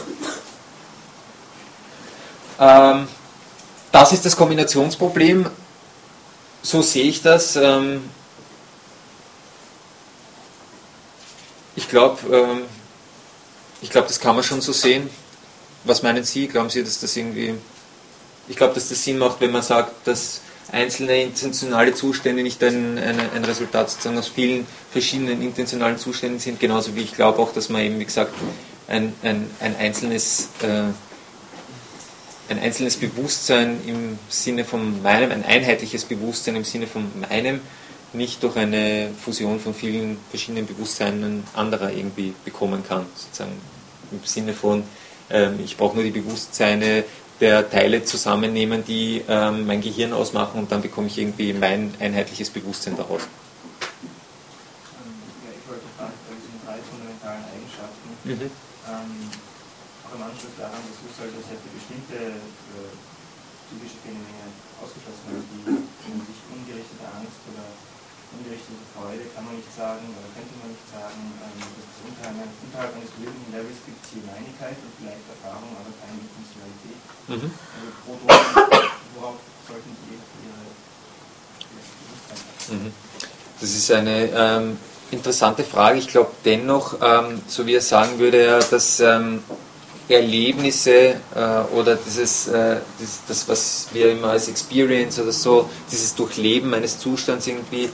Das ist das Kombinationsproblem, so sehe ich das. Ich glaube, das kann man schon so sehen. Was meinen Sie? Glauben Sie, dass das irgendwie... Ich glaube, dass das Sinn macht, wenn man sagt, dass einzelne intentionale Zustände nicht ein Resultat sozusagen aus vielen verschiedenen intentionalen Zuständen sind, genauso wie ich glaube auch, dass man eben, wie gesagt, ein einzelnes Bewusstsein im Sinne von meinem, ein einheitliches Bewusstsein im Sinne von meinem, nicht durch eine Fusion von vielen verschiedenen Bewusstseinen anderer irgendwie bekommen kann, sozusagen im Sinne von ich brauche nur die Bewusstseine der Teile zusammennehmen, die mein Gehirn ausmachen, und dann bekomme ich irgendwie mein einheitliches Bewusstsein daraus. Ich wollte fragen, bei diesen 3 fundamentalen Eigenschaften, auch im Anschluss daran, dass Husserl das ja für bestimmte psychische Phänomene ausgeschlossen hat, die sich ungerichtete Angst oder ungerichtete Freude, kann man nicht sagen, oder könnte man nicht sagen, dass es unterhalb eines bestimmten Levels gibt es Hineinigkeit und vielleicht Erfahrung, aber keine Funktionalität. Also worauf sollten die ihre Bewusstsein? Das ist eine interessante Frage. Ich glaube dennoch, so wie er sagen würde, dass Erlebnisse oder das, was wir immer als Experience oder so, dieses Durchleben eines Zustands irgendwie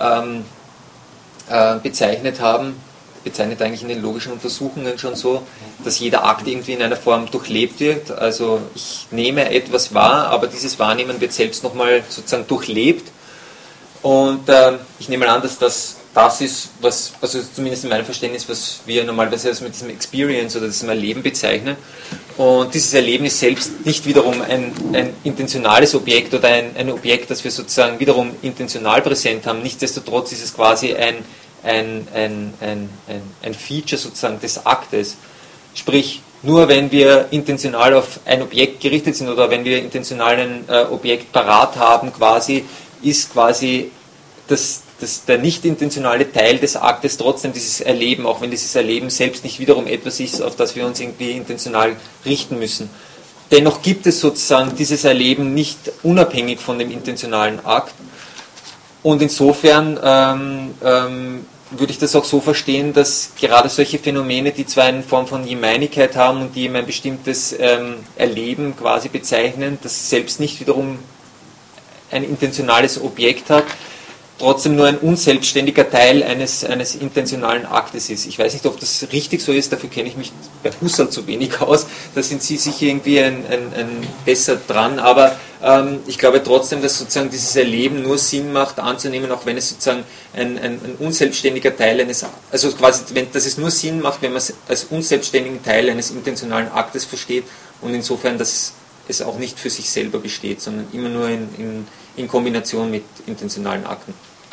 bezeichnet eigentlich in den logischen Untersuchungen schon so, dass jeder Akt irgendwie in einer Form durchlebt wird. Also ich nehme etwas wahr, aber dieses Wahrnehmen wird selbst nochmal sozusagen durchlebt. Und ich nehme an, dass das das ist, was, also zumindest in meinem Verständnis, was wir normalerweise mit diesem Experience oder diesem Erleben bezeichnen. Und dieses Erlebnis selbst nicht wiederum ein intentionales Objekt oder ein Objekt, das wir sozusagen wiederum intentional präsent haben. Nichtsdestotrotz ist es quasi ein Feature sozusagen des Aktes. Sprich, nur wenn wir intentional auf ein Objekt gerichtet sind oder wenn wir intentional ein Objekt parat haben, quasi, ist quasi der nicht intentionale Teil des Aktes trotzdem dieses Erleben, auch wenn dieses Erleben selbst nicht wiederum etwas ist, auf das wir uns irgendwie intentional richten müssen. Dennoch gibt es sozusagen dieses Erleben nicht unabhängig von dem intentionalen Akt. Und insofern würde ich das auch so verstehen, dass gerade solche Phänomene, die zwar eine Form von Jemeinigkeit haben und die eben ein bestimmtes Erleben quasi bezeichnen, das selbst nicht wiederum ein intentionales Objekt hat, trotzdem nur ein unselbstständiger Teil eines intentionalen Aktes ist. Ich weiß nicht, ob das richtig so ist, dafür kenne ich mich bei Husserl zu wenig aus, da sind Sie sicher irgendwie ein besser dran, aber ich glaube trotzdem, dass sozusagen dieses Erleben nur Sinn macht anzunehmen, auch wenn es sozusagen ein unselbstständiger Teil eines, also quasi, dass es nur Sinn macht, wenn man es als unselbstständigen Teil eines intentionalen Aktes versteht und insofern, dass es auch nicht für sich selber besteht, sondern immer nur in Kombination mit intentionalen Akten.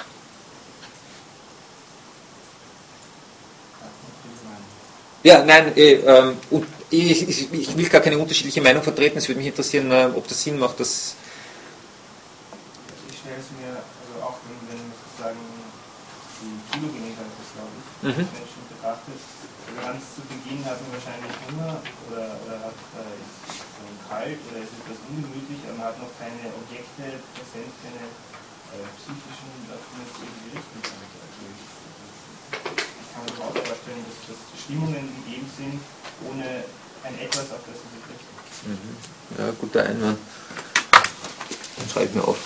Ja, nein, und ich will gar keine unterschiedliche Meinung vertreten, es würde mich interessieren, ob das Sinn macht, dass... Ich stelle es mir, also auch wenn sozusagen die Phylogenetik heißt das, glaube ich, Menschen betrachtet, ganz zu Beginn hat man wahrscheinlich Hunger oder ist kalt oder ist etwas ungemütlich, aber man hat noch keine Objekte präsent, keine psychischen, auf die man es irgendwie richten kann. Also ich kann mir überhaupt vorstellen, dass Stimmungen gegeben sind, ohne ein Etwas, auf das sie sich richten. Ja, guter Einwand. Dann schreibe ich mir auf.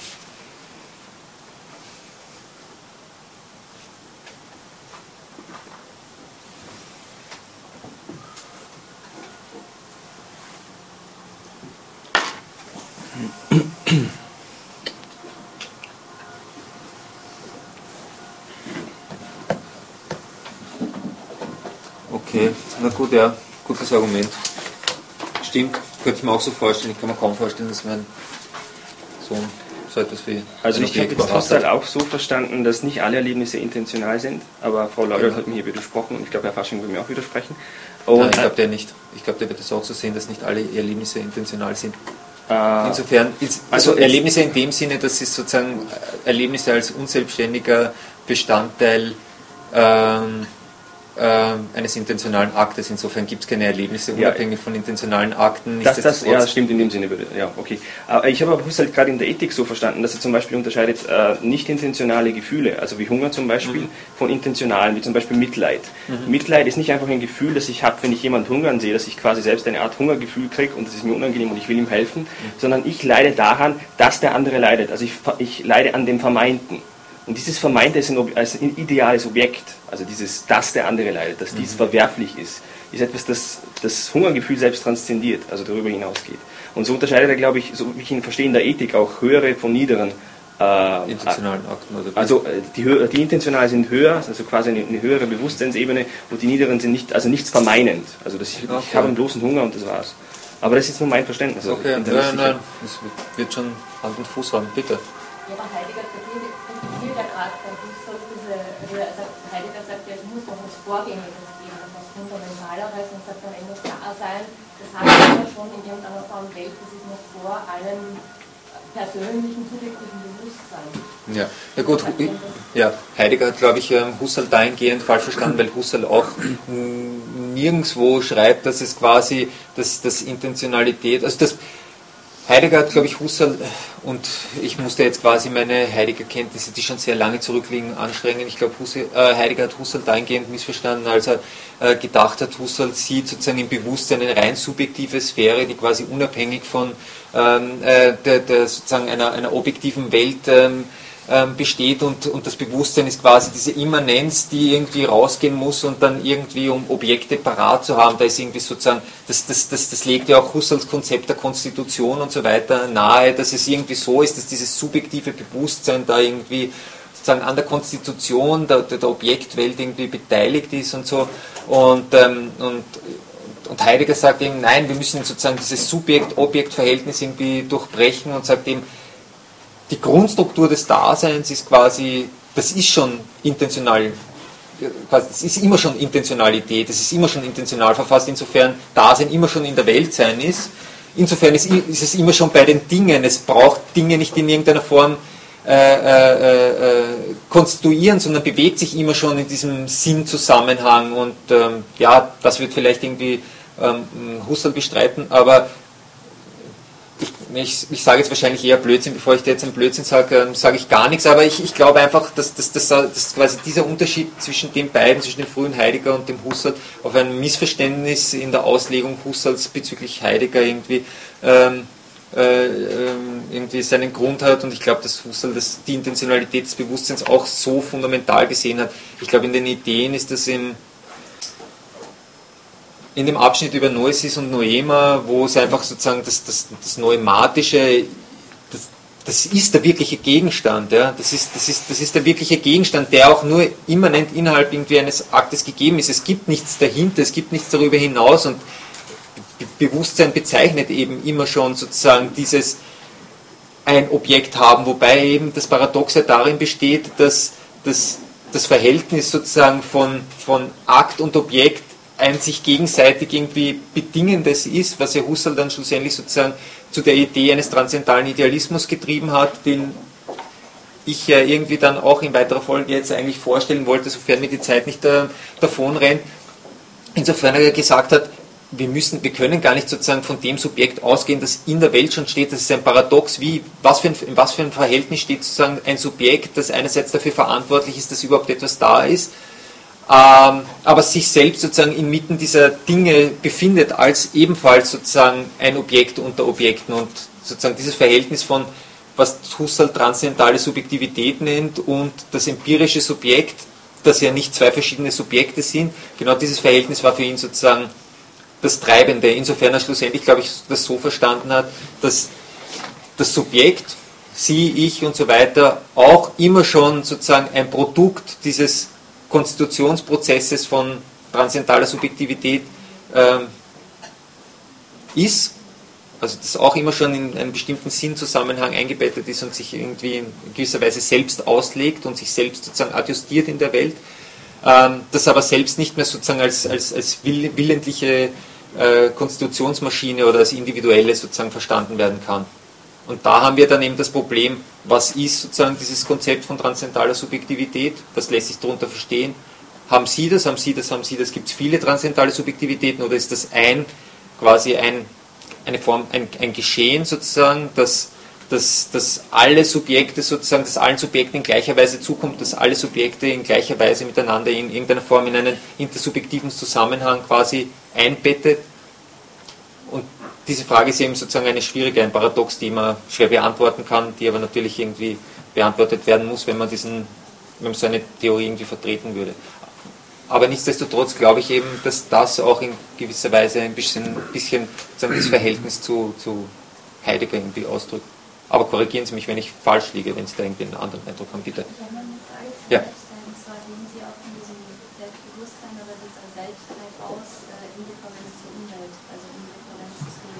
Okay, na gut, ja, gutes Argument. Stimmt, könnte ich mir auch so vorstellen. Ich kann mir kaum vorstellen, dass mein Sohn so etwas wie... Also ich habe jetzt Husserl auch so verstanden, dass nicht alle Erlebnisse intentional sind, aber Frau Leudl hat mir hier widersprochen und ich glaube, Herr Fasching will mir auch widersprechen. Und nein, ich glaube der nicht. Ich glaube, der wird das auch so sehen, dass nicht alle Erlebnisse intentional sind. Insofern, also Erlebnisse in dem Sinne, dass es sozusagen Erlebnisse als unselbstständiger Bestandteil eines intentionalen Aktes. Insofern gibt es keine Erlebnisse unabhängig von intentionalen Akten. Das stimmt in dem Sinne. Ja, okay. Ich habe aber Husserl gerade in der Ethik so verstanden, dass er zum Beispiel unterscheidet nicht intentionale Gefühle, also wie Hunger zum Beispiel, von intentionalen, wie zum Beispiel Mitleid. Mitleid ist nicht einfach ein Gefühl, das ich habe, wenn ich jemanden hungern sehe, dass ich quasi selbst eine Art Hungergefühl kriege und das ist mir unangenehm und ich will ihm helfen, sondern ich leide daran, dass der andere leidet. Also ich leide an dem Vermeinten. Und dieses Vermeinte ist ein ideales Objekt, also dass der andere leidet, dass dies verwerflich ist etwas, das das Hungergefühl selbst transzendiert, also darüber hinausgeht. Und so unterscheidet er, glaube ich, so wie ich ihn verstehe, in der Ethik auch höhere von niederen intentionalen Akten. Oder also die intentionalen sind höher, also quasi eine höhere Bewusstseinsebene und die niederen sind nichts vermeinend. Also ich habe einen bloßen Hunger und das war's. Aber das ist jetzt nur mein Verständnis. Okay, also nein, das wird schon Hand und Fuß haben, bitte. Ja, aber Heidegger kritisiert ja gerade bei Husserl Heidegger sagt ja, es muss noch was Vorgängiges geben, etwas Fundamentaleres und sagt dann eben das Dasein, das hat ja schon in irgendeiner Form Welt, das ist noch vor allem persönlichen, subjektiven Bewusstsein. Ja gut, ja, Heidegger hat, glaube ich, Husserl dahingehend falsch verstanden, weil Husserl auch nirgendwo schreibt, dass es quasi, dass Intentionalität, also das Heidegger hat, glaube ich, Husserl, und ich musste jetzt quasi meine Heidegger-Kenntnisse, die schon sehr lange zurückliegen, anstrengen. Ich glaube, Heidegger hat Husserl dahingehend missverstanden, als er gedacht hat, Husserl sieht sozusagen im Bewusstsein eine rein subjektive Sphäre, die quasi unabhängig von sozusagen einer objektiven Welt besteht und das Bewusstsein ist quasi diese Immanenz, die irgendwie rausgehen muss und dann irgendwie, um Objekte parat zu haben, da ist irgendwie sozusagen, das legt ja auch Husserls Konzept der Konstitution und so weiter nahe, dass es irgendwie so ist, dass dieses subjektive Bewusstsein da irgendwie sozusagen an der Konstitution der Objektwelt irgendwie beteiligt ist und so. Und Heidegger sagt eben, nein, wir müssen sozusagen dieses Subjekt-Objekt-Verhältnis irgendwie durchbrechen und sagt eben, die Grundstruktur des Daseins ist quasi, das ist schon intentional, das ist immer schon Intentionalität, das ist immer schon intentional verfasst, insofern Dasein immer schon in der Welt sein ist. Insofern ist es immer schon bei den Dingen, es braucht Dinge nicht in irgendeiner Form konstituieren, sondern bewegt sich immer schon in diesem Sinnzusammenhang und ja, das wird vielleicht irgendwie Husserl bestreiten, aber ich sage jetzt wahrscheinlich eher Blödsinn, bevor ich dir jetzt einen Blödsinn sage, sage ich gar nichts, aber ich glaube einfach, dass quasi dieser Unterschied zwischen den beiden, zwischen dem frühen Heidegger und dem Husserl, auf ein Missverständnis in der Auslegung Husserls bezüglich Heidegger irgendwie seinen Grund hat, und ich glaube, dass Husserl die Intentionalität des Bewusstseins auch so fundamental gesehen hat. Ich glaube, in den Ideen ist das in dem Abschnitt über Noesis und Noema, wo es einfach sozusagen das Noematische, das ist der wirkliche Gegenstand, ja? das ist der wirkliche Gegenstand, der auch nur immanent innerhalb irgendwie eines Aktes gegeben ist. Es gibt nichts dahinter, es gibt nichts darüber hinaus, und Bewusstsein bezeichnet eben immer schon sozusagen dieses ein Objekt haben, wobei eben das Paradox ja darin besteht, dass das Verhältnis sozusagen von Akt und Objekt ein sich gegenseitig irgendwie bedingendes ist, was ja Husserl dann schlussendlich sozusagen zu der Idee eines transzendentalen Idealismus getrieben hat, den ich ja irgendwie dann auch in weiterer Folge jetzt eigentlich vorstellen wollte, sofern mir die Zeit nicht davon rennt. Insofern er gesagt hat, wir können gar nicht sozusagen von dem Subjekt ausgehen, das in der Welt schon steht. Das ist ein Paradox, in was für ein Verhältnis steht sozusagen ein Subjekt, das einerseits dafür verantwortlich ist, dass überhaupt etwas da ist, aber sich selbst sozusagen inmitten dieser Dinge befindet, als ebenfalls sozusagen ein Objekt unter Objekten, und sozusagen dieses Verhältnis von, was Husserl transzendentale Subjektivität nennt, und das empirische Subjekt, das ja nicht zwei verschiedene Subjekte sind, genau dieses Verhältnis war für ihn sozusagen das Treibende, insofern er schlussendlich, glaube ich, das so verstanden hat, dass das Subjekt, Sie, ich und so weiter, auch immer schon sozusagen ein Produkt dieses Konstitutionsprozesses von transzendentaler Subjektivität ist, also das auch immer schon in einen bestimmten Sinnzusammenhang eingebettet ist und sich irgendwie in gewisser Weise selbst auslegt und sich selbst sozusagen adjustiert in der Welt, das aber selbst nicht mehr sozusagen als willentliche Konstitutionsmaschine oder als individuelle sozusagen verstanden werden kann. Und da haben wir dann eben das Problem, was ist sozusagen dieses Konzept von transzendentaler Subjektivität, was lässt sich darunter verstehen? Haben Sie das, gibt es viele transzendentale Subjektivitäten, oder ist das quasi eine Form, ein Geschehen sozusagen, dass alle Subjekte sozusagen, dass allen Subjekten in gleicher Weise zukommt, dass alle Subjekte in gleicher Weise miteinander in irgendeiner Form in einen intersubjektiven Zusammenhang quasi einbettet? Und diese Frage ist eben sozusagen eine schwierige, ein Paradox, die man schwer beantworten kann, die aber natürlich irgendwie beantwortet werden muss, wenn man so eine Theorie irgendwie vertreten würde. Aber nichtsdestotrotz glaube ich eben, dass das auch in gewisser Weise ein bisschen sozusagen das Verhältnis zu Heidegger irgendwie ausdrückt. Aber korrigieren Sie mich, wenn ich falsch liege, wenn Sie da irgendwie einen anderen Eindruck haben, bitte. Ich habe eine Frage zu Ja. Selbststellen, und zwar gehen Sie auch von diesem Selbstbewusstsein oder dieser Selbstheit aus in Differenz zur Umwelt, also in Differenz zu,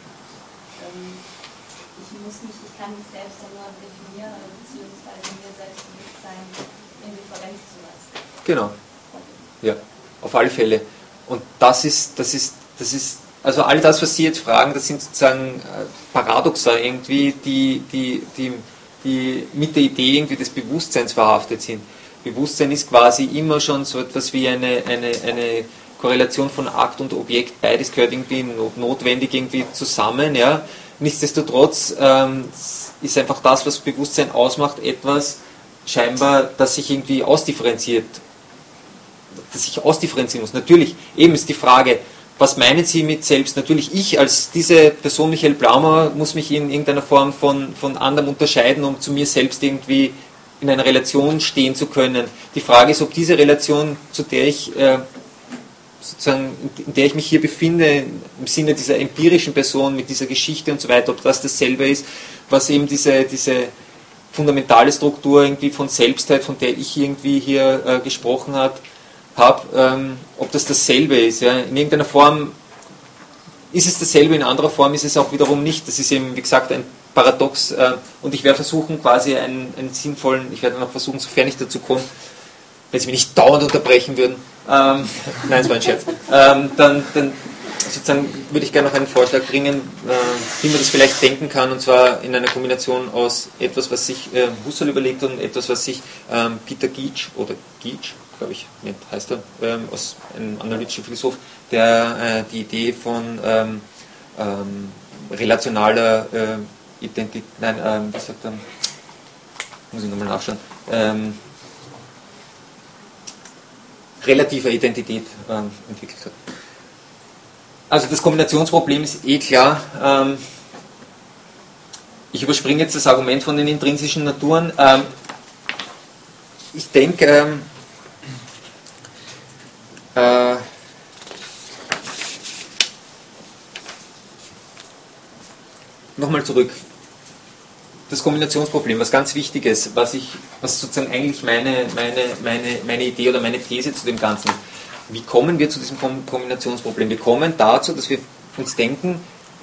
ich kann mich selbst ja nur definieren, oder beziehungsweise mir Selbstbewusstsein in Differenz zu lassen. Genau. Ja, auf alle Fälle. Und das ist, also all das, was Sie jetzt fragen, das sind sozusagen Paradoxa irgendwie, die mit der Idee irgendwie des Bewusstseins verhaftet sind. Bewusstsein ist quasi immer schon so etwas wie eine Korrelation von Akt und Objekt, beides gehört irgendwie notwendig irgendwie zusammen. Ja. Nichtsdestotrotz ist einfach das, was Bewusstsein ausmacht, etwas scheinbar, das sich irgendwie ausdifferenzieren muss. Natürlich, eben ist die Frage, was meinen Sie mit selbst? Natürlich, ich als diese Person Michael Blaumer muss mich in irgendeiner Form von anderem unterscheiden, um zu mir selbst irgendwie in einer Relation stehen zu können. Die Frage ist, ob diese Relation, zu der ich sozusagen, in der ich mich hier befinde, im Sinne dieser empirischen Person mit dieser Geschichte und so weiter, ob das dasselbe ist, was eben diese fundamentale Struktur irgendwie von Selbstheit, von der ich irgendwie hier gesprochen habe, ob das dasselbe ist. Ja? In irgendeiner Form ist es dasselbe, in anderer Form ist es auch wiederum nicht. Das ist eben, wie gesagt, ein Paradox, und ich werde versuchen, quasi einen sinnvollen, ich werde noch versuchen, sofern ich dazu komme, wenn Sie mich nicht dauernd unterbrechen würden, nein, es war ein Scherz, dann sozusagen würde ich gerne noch einen Vorschlag bringen, wie man das vielleicht denken kann, und zwar in einer Kombination aus etwas, was sich Husserl überlegt hat, und etwas, was sich Peter Geach, glaube ich, heißt er, aus einem analytischen Philosoph, der die Idee von relationaler Identität, wie sagt er, muss ich nochmal nachschauen, relativer Identität entwickelt hat. Also das Kombinationsproblem ist klar. Ich überspringe jetzt das Argument von den intrinsischen Naturen. Ich denke, nochmal zurück. Das Kombinationsproblem, was ganz wichtig ist, was sozusagen eigentlich meine Idee oder meine These zu dem Ganzen ist. Wie kommen wir zu diesem Kombinationsproblem? Wir kommen dazu, dass wir uns denken,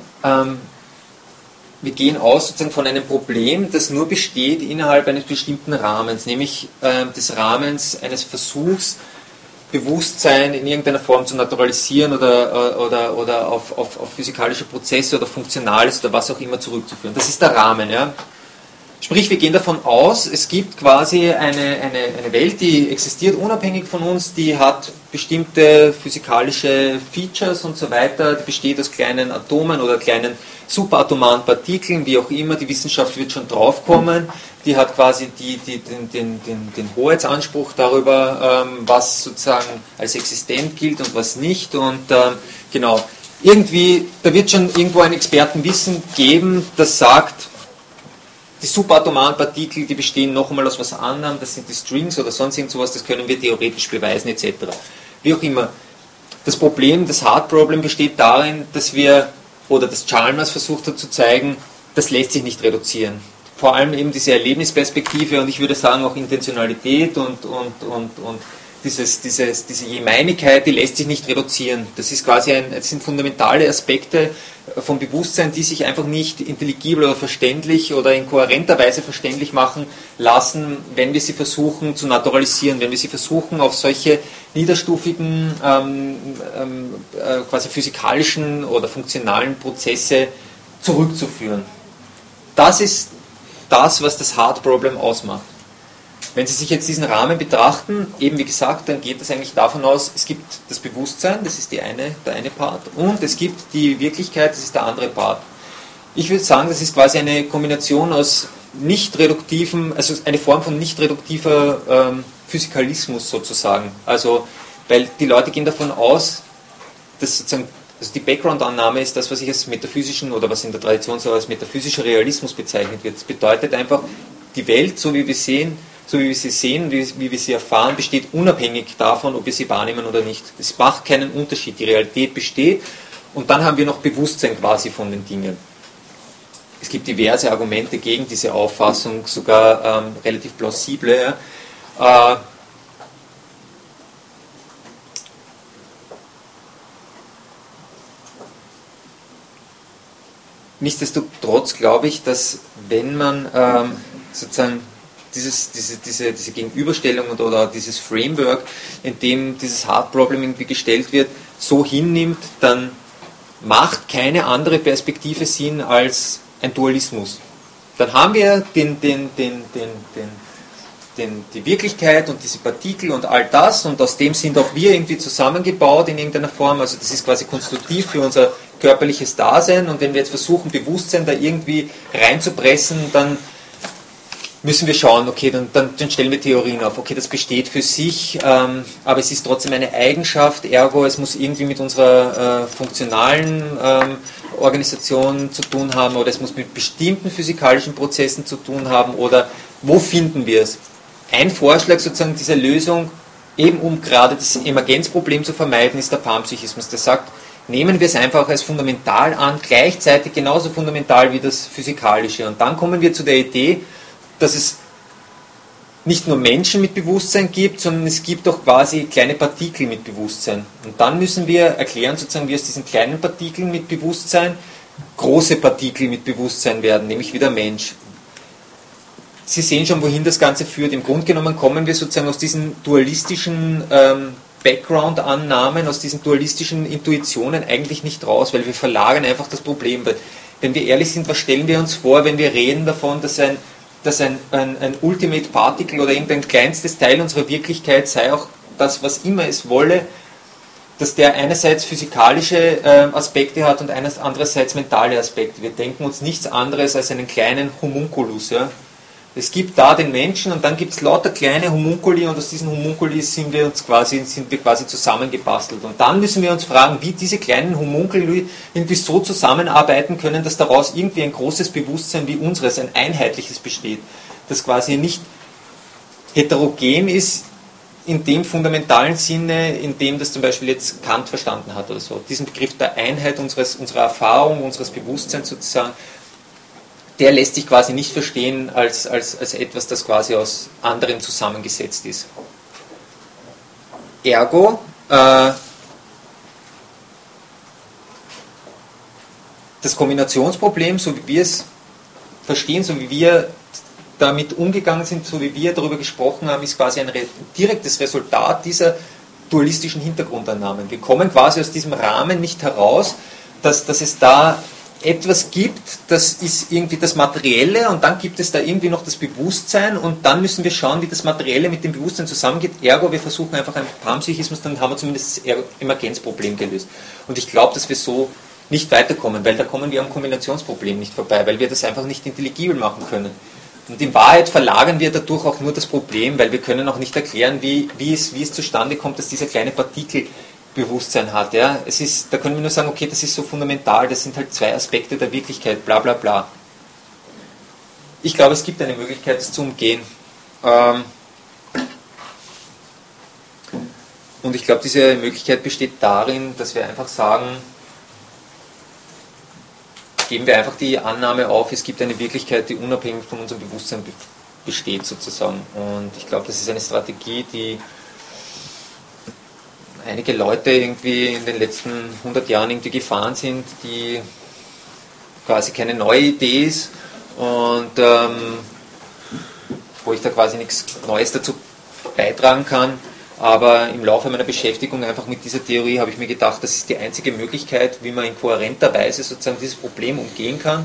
wir gehen aus sozusagen von einem Problem, das nur besteht innerhalb eines bestimmten Rahmens, nämlich des Rahmens eines Versuchs, Bewusstsein in irgendeiner Form zu naturalisieren oder auf physikalische Prozesse oder Funktionales oder was auch immer zurückzuführen. Das ist der Rahmen. Ja? Sprich, wir gehen davon aus, es gibt quasi eine Welt, die existiert unabhängig von uns, die hat bestimmte physikalische Features und so weiter, die besteht aus kleinen Atomen oder kleinen superatomaren Partikeln, wie auch immer, die Wissenschaft wird schon draufkommen, die hat quasi den Hoheitsanspruch darüber, was sozusagen als existent gilt und was nicht, und genau, irgendwie, da wird schon irgendwo ein Expertenwissen geben, das sagt, die superatomaren Partikel, die bestehen noch einmal aus was anderem, das sind die Strings oder sonst irgend sowas, das können wir theoretisch beweisen etc. Wie auch immer. Das Problem, das Hard Problem besteht darin, dass Chalmers versucht hat zu zeigen, das lässt sich nicht reduzieren. Vor allem eben diese Erlebnisperspektive und ich würde sagen auch Intentionalität und diese Jemeinigkeit, die lässt sich nicht reduzieren. Das ist quasi das sind fundamentale Aspekte vom Bewusstsein, die sich einfach nicht intelligibel oder verständlich oder in kohärenter Weise verständlich machen lassen, wenn wir sie versuchen zu naturalisieren, wenn wir sie versuchen auf solche niederstufigen quasi physikalischen oder funktionalen Prozesse zurückzuführen. Das ist das, was das Hard Problem ausmacht. Wenn Sie sich jetzt diesen Rahmen betrachten, eben wie gesagt, dann geht es eigentlich davon aus, es gibt das Bewusstsein, das ist der eine Part, und es gibt die Wirklichkeit, das ist der andere Part. Ich würde sagen, das ist quasi eine Kombination aus nicht reduktiven, also eine Form von nicht reduktiver Physikalismus sozusagen. Also, weil die Leute gehen davon aus, dass sozusagen, also die Background-Annahme ist das, was ich als metaphysischen oder was in der Tradition so als metaphysischer Realismus bezeichnet wird. Das bedeutet einfach, die Welt, so wie wir sie sehen, wie wir sie erfahren, besteht unabhängig davon, ob wir sie wahrnehmen oder nicht. Es macht keinen Unterschied. Die Realität besteht und dann haben wir noch Bewusstsein quasi von den Dingen. Es gibt diverse Argumente gegen diese Auffassung, sogar relativ plausible. Nichtsdestotrotz glaube ich, dass wenn man sozusagen diese Gegenüberstellung oder dieses Framework, in dem dieses Hard Problem irgendwie gestellt wird, so hinnimmt, dann macht keine andere Perspektive Sinn als ein Dualismus. Dann haben wir die Wirklichkeit und diese Partikel und all das, und aus dem sind auch wir irgendwie zusammengebaut in irgendeiner Form, also das ist quasi konstitutiv für unser körperliches Dasein, und wenn wir jetzt versuchen, Bewusstsein da irgendwie reinzupressen, dann müssen wir schauen, okay, dann stellen wir Theorien auf, okay, das besteht für sich, aber es ist trotzdem eine Eigenschaft, ergo es muss irgendwie mit unserer funktionalen Organisation zu tun haben, oder es muss mit bestimmten physikalischen Prozessen zu tun haben, oder wo finden wir es? Ein Vorschlag sozusagen dieser Lösung, eben um gerade das Emergenzproblem zu vermeiden, ist der Panpsychismus, der sagt, nehmen wir es einfach als fundamental an, gleichzeitig genauso fundamental wie das Physikalische, und dann kommen wir zu der Idee, dass es nicht nur Menschen mit Bewusstsein gibt, sondern es gibt auch quasi kleine Partikel mit Bewusstsein. Und dann müssen wir erklären, sozusagen, wie aus diesen kleinen Partikeln mit Bewusstsein große Partikel mit Bewusstsein werden, nämlich wie der Mensch. Sie sehen schon, wohin das Ganze führt. Im Grunde genommen kommen wir sozusagen aus diesen dualistischen Background-Annahmen, aus diesen dualistischen Intuitionen eigentlich nicht raus, weil wir verlagern einfach das Problem. Weil, wenn wir ehrlich sind, was stellen wir uns vor, wenn wir reden davon, dass ein Ultimate Particle oder irgendein kleinstes Teil unserer Wirklichkeit sei auch das, was immer es wolle, dass der einerseits physikalische Aspekte hat und andererseits mentale Aspekte. Wir denken uns nichts anderes als einen kleinen Homunculus. Ja? Es gibt da den Menschen und dann gibt es lauter kleine Homunculi und aus diesen Homunculi sind wir quasi zusammengebastelt. Und dann müssen wir uns fragen, wie diese kleinen Homunculi irgendwie so zusammenarbeiten können, dass daraus irgendwie ein großes Bewusstsein wie unseres, ein einheitliches besteht, das quasi nicht heterogen ist in dem fundamentalen Sinne, in dem das zum Beispiel jetzt Kant verstanden hat oder so. Diesen Begriff der Einheit unserer Erfahrung, unseres Bewusstseins sozusagen, der lässt sich quasi nicht verstehen als etwas, das quasi aus anderen zusammengesetzt ist. Ergo, das Kombinationsproblem, so wie wir es verstehen, so wie wir damit umgegangen sind, so wie wir darüber gesprochen haben, ist quasi ein direktes Resultat dieser dualistischen Hintergrundannahmen. Wir kommen quasi aus diesem Rahmen nicht heraus, dass es da etwas gibt, das ist irgendwie das Materielle und dann gibt es da irgendwie noch das Bewusstsein und dann müssen wir schauen, wie das Materielle mit dem Bewusstsein zusammengeht. Ergo, wir versuchen einfach einen Panpsychismus, dann haben wir zumindest das Emergenzproblem gelöst. Und ich glaube, dass wir so nicht weiterkommen, weil da kommen wir am Kombinationsproblem nicht vorbei, weil wir das einfach nicht intelligibel machen können. Und in Wahrheit verlagern wir dadurch auch nur das Problem, weil wir können auch nicht erklären, wie es zustande kommt, dass dieser kleine Partikel Bewusstsein hat. Ja? Da können wir nur sagen, okay, das ist so fundamental, das sind halt zwei Aspekte der Wirklichkeit, bla bla bla. Ich glaube, es gibt eine Möglichkeit, das zu umgehen. Und ich glaube, diese Möglichkeit besteht darin, dass wir einfach sagen, geben wir einfach die Annahme auf, es gibt eine Wirklichkeit, die unabhängig von unserem Bewusstsein besteht sozusagen. Und ich glaube, das ist eine Strategie, die einige Leute irgendwie in den letzten 100 Jahren irgendwie gefahren sind, die quasi keine neue Idee ist und wo ich da quasi nichts Neues dazu beitragen kann. Aber im Laufe meiner Beschäftigung einfach mit dieser Theorie habe ich mir gedacht, das ist die einzige Möglichkeit, wie man in kohärenter Weise sozusagen dieses Problem umgehen kann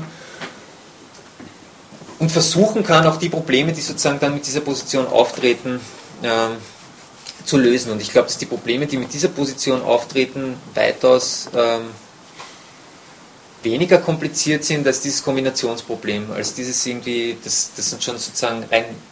und versuchen kann, auch die Probleme, die sozusagen dann mit dieser Position auftreten, zu lösen. Und ich glaube, dass die Probleme, die mit dieser Position auftreten, weitaus weniger kompliziert sind als dieses Kombinationsproblem, als dieses irgendwie, das sind schon sozusagen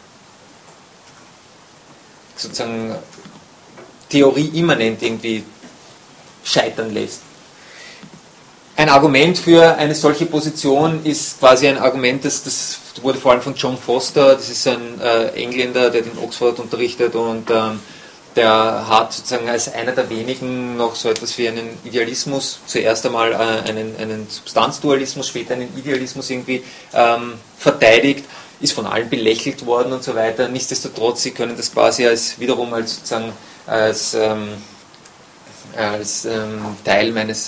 theorieimmanent irgendwie scheitern lässt. Ein Argument für eine solche Position ist quasi ein Argument, das wurde vor allem von John Foster, das ist ein Engländer, der in Oxford unterrichtet und der hat sozusagen als einer der wenigen noch so etwas wie einen Idealismus, zuerst einmal einen Substanzdualismus, später einen Idealismus irgendwie verteidigt, ist von allen belächelt worden und so weiter. Nichtsdestotrotz, sie können das quasi wiederum als sozusagen als Teil meines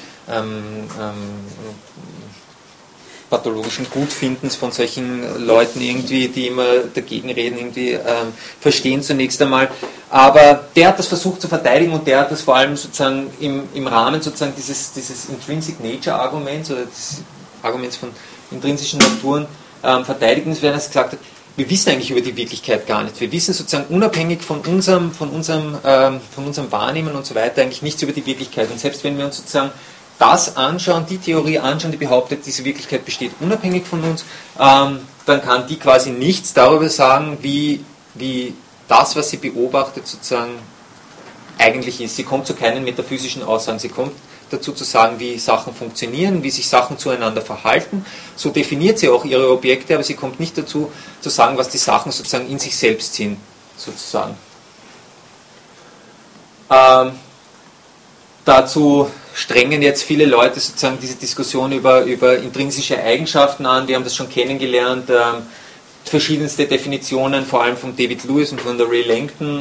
pathologischen Gutfindens von solchen Leuten irgendwie, die immer dagegen reden, irgendwie verstehen zunächst einmal. Aber der hat das versucht zu verteidigen und der hat das vor allem sozusagen im Rahmen sozusagen dieses Intrinsic Nature Arguments oder des Arguments von intrinsischen Naturen verteidigt, wenn er gesagt hat, wir wissen eigentlich über die Wirklichkeit gar nicht. Wir wissen sozusagen unabhängig von unserem Wahrnehmen und so weiter eigentlich nichts über die Wirklichkeit. Und selbst wenn wir uns sozusagen das anschauen, die Theorie anschauen, die behauptet, diese Wirklichkeit besteht unabhängig von uns, dann kann die quasi nichts darüber sagen, wie das, was sie beobachtet, sozusagen eigentlich ist. Sie kommt zu keinen metaphysischen Aussagen. Sie kommt dazu zu sagen, wie Sachen funktionieren, wie sich Sachen zueinander verhalten. So definiert sie auch ihre Objekte, aber sie kommt nicht dazu zu sagen, was die Sachen sozusagen in sich selbst sind, sozusagen. Dazu strengen jetzt viele Leute sozusagen diese Diskussion über intrinsische Eigenschaften an. Wir haben das schon kennengelernt. verschiedenste Definitionen, vor allem von David Lewis und von der Ray Langton.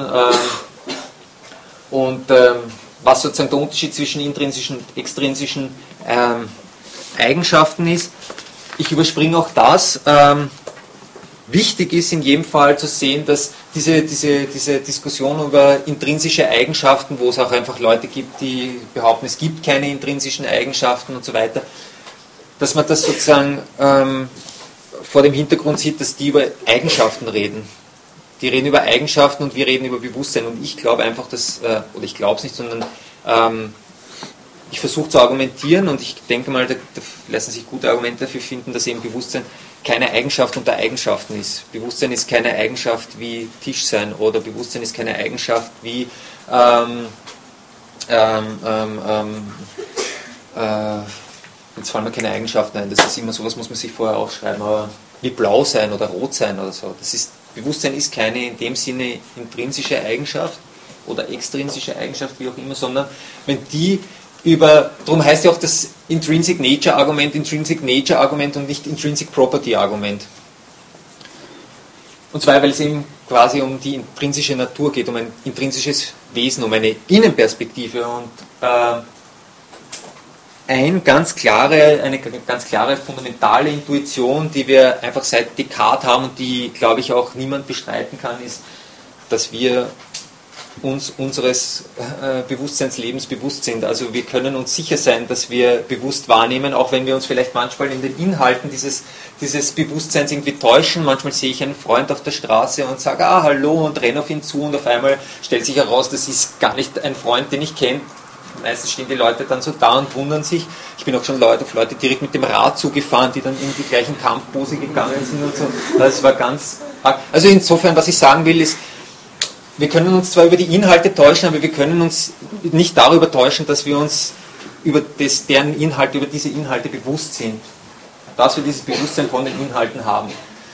Was sozusagen der Unterschied zwischen intrinsischen und extrinsischen Eigenschaften ist. Ich überspringe auch das. Wichtig ist in jedem Fall zu sehen, dass diese Diskussion über intrinsische Eigenschaften, wo es auch einfach Leute gibt, die behaupten, es gibt keine intrinsischen Eigenschaften und so weiter, dass man das sozusagen vor dem Hintergrund sieht, dass die über Eigenschaften reden. Die reden über Eigenschaften und wir reden über Bewusstsein. Und ich glaube einfach, dass, oder ich glaube es nicht, sondern ich versuche zu argumentieren und ich denke mal, da lassen sich gute Argumente dafür finden, dass eben Bewusstsein keine Eigenschaft unter Eigenschaften ist. Bewusstsein ist keine Eigenschaft wie Tischsein oder Bewusstsein ist keine Eigenschaft wie jetzt fallen mir keine Eigenschaften ein, das ist immer sowas, muss man sich vorher aufschreiben, aber wie blau sein oder rot sein oder so. Bewusstsein ist keine in dem Sinne intrinsische Eigenschaft oder extrinsische Eigenschaft, wie auch immer, sondern wenn die darum heißt ja auch das Intrinsic Nature Argument und nicht Intrinsic Property Argument. Und zwar, weil es eben quasi um die intrinsische Natur geht, um ein intrinsisches Wesen, um eine Innenperspektive und eine ganz klare fundamentale Intuition, die wir einfach seit Descartes haben und die, glaube ich, auch niemand bestreiten kann, ist, dass wir uns unseres Bewusstseinslebens bewusst sind. Also wir können uns sicher sein, dass wir bewusst wahrnehmen, auch wenn wir uns vielleicht manchmal in den Inhalten dieses Bewusstseins irgendwie täuschen. Manchmal sehe ich einen Freund auf der Straße und sage, hallo, und renne auf ihn zu und auf einmal stellt sich heraus, das ist gar nicht ein Freund, den ich kenne. Meistens stehen die Leute dann so da und wundern sich. Ich bin auch schon auf Leute direkt mit dem Rad zugefahren, die dann irgendwie gleich in Kampfpose gegangen sind und so. Das war ganz arg. Also insofern, was ich sagen will, ist, wir können uns zwar über die Inhalte täuschen, aber wir können uns nicht darüber täuschen, dass wir uns über diese Inhalte bewusst sind. Dass wir dieses Bewusstsein von den Inhalten haben.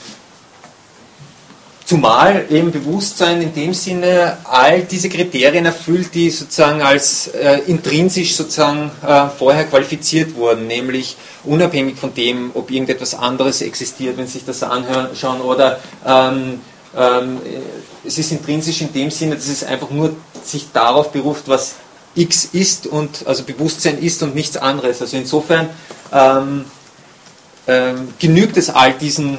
Zumal eben Bewusstsein in dem Sinne all diese Kriterien erfüllt, die sozusagen als intrinsisch sozusagen vorher qualifiziert wurden, nämlich unabhängig von dem, ob irgendetwas anderes existiert, wenn Sie sich das anschauen, oder es ist intrinsisch in dem Sinne, dass es einfach nur sich darauf beruft, was X ist und also Bewusstsein ist und nichts anderes. Also insofern genügt es all diesen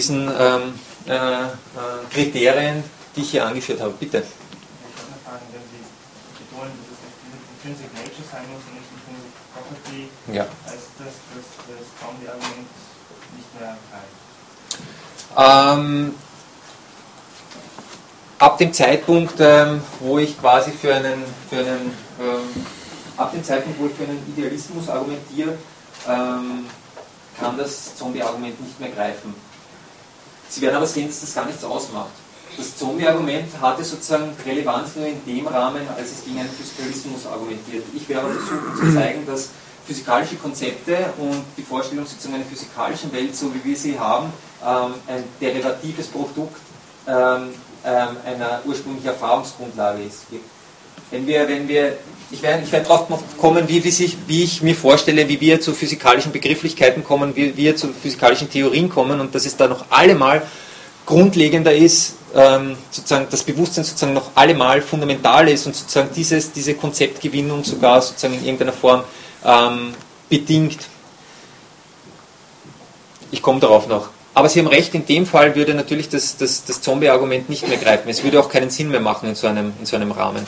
Kriterien, die ich hier angeführt habe. Bitte. Ich wollte noch fragen, wenn Sie betonen, dass es nicht Intrinsic Nature sein muss und nicht Intrinsic Property, heißt das, dass das Zombie-Argument nicht mehr greift? Ab dem Zeitpunkt, wo ich quasi für einen Idealismus argumentiere, kann das Zombie-Argument nicht mehr greifen. Sie werden aber sehen, dass das gar nichts ausmacht. Das Zombie-Argument hatte sozusagen Relevanz nur in dem Rahmen, als es gegen einen Physikalismus argumentiert. Ich werde aber versuchen zu zeigen, dass physikalische Konzepte und die Vorstellung sozusagen einer physikalischen Welt, so wie wir sie haben, ein derivatives Produkt einer ursprünglichen Erfahrungsgrundlage ist. Ich werde darauf noch kommen, wie ich mir vorstelle, wie wir zu physikalischen Begrifflichkeiten kommen, wie wir zu physikalischen Theorien kommen und dass es da noch allemal grundlegender ist, sozusagen das Bewusstsein sozusagen noch allemal fundamental ist und sozusagen diese Konzeptgewinnung sogar sozusagen in irgendeiner Form bedingt. Ich komme darauf noch. Aber Sie haben recht, in dem Fall würde natürlich das Zombie-Argument nicht mehr greifen. Es würde auch keinen Sinn mehr machen in so einem Rahmen.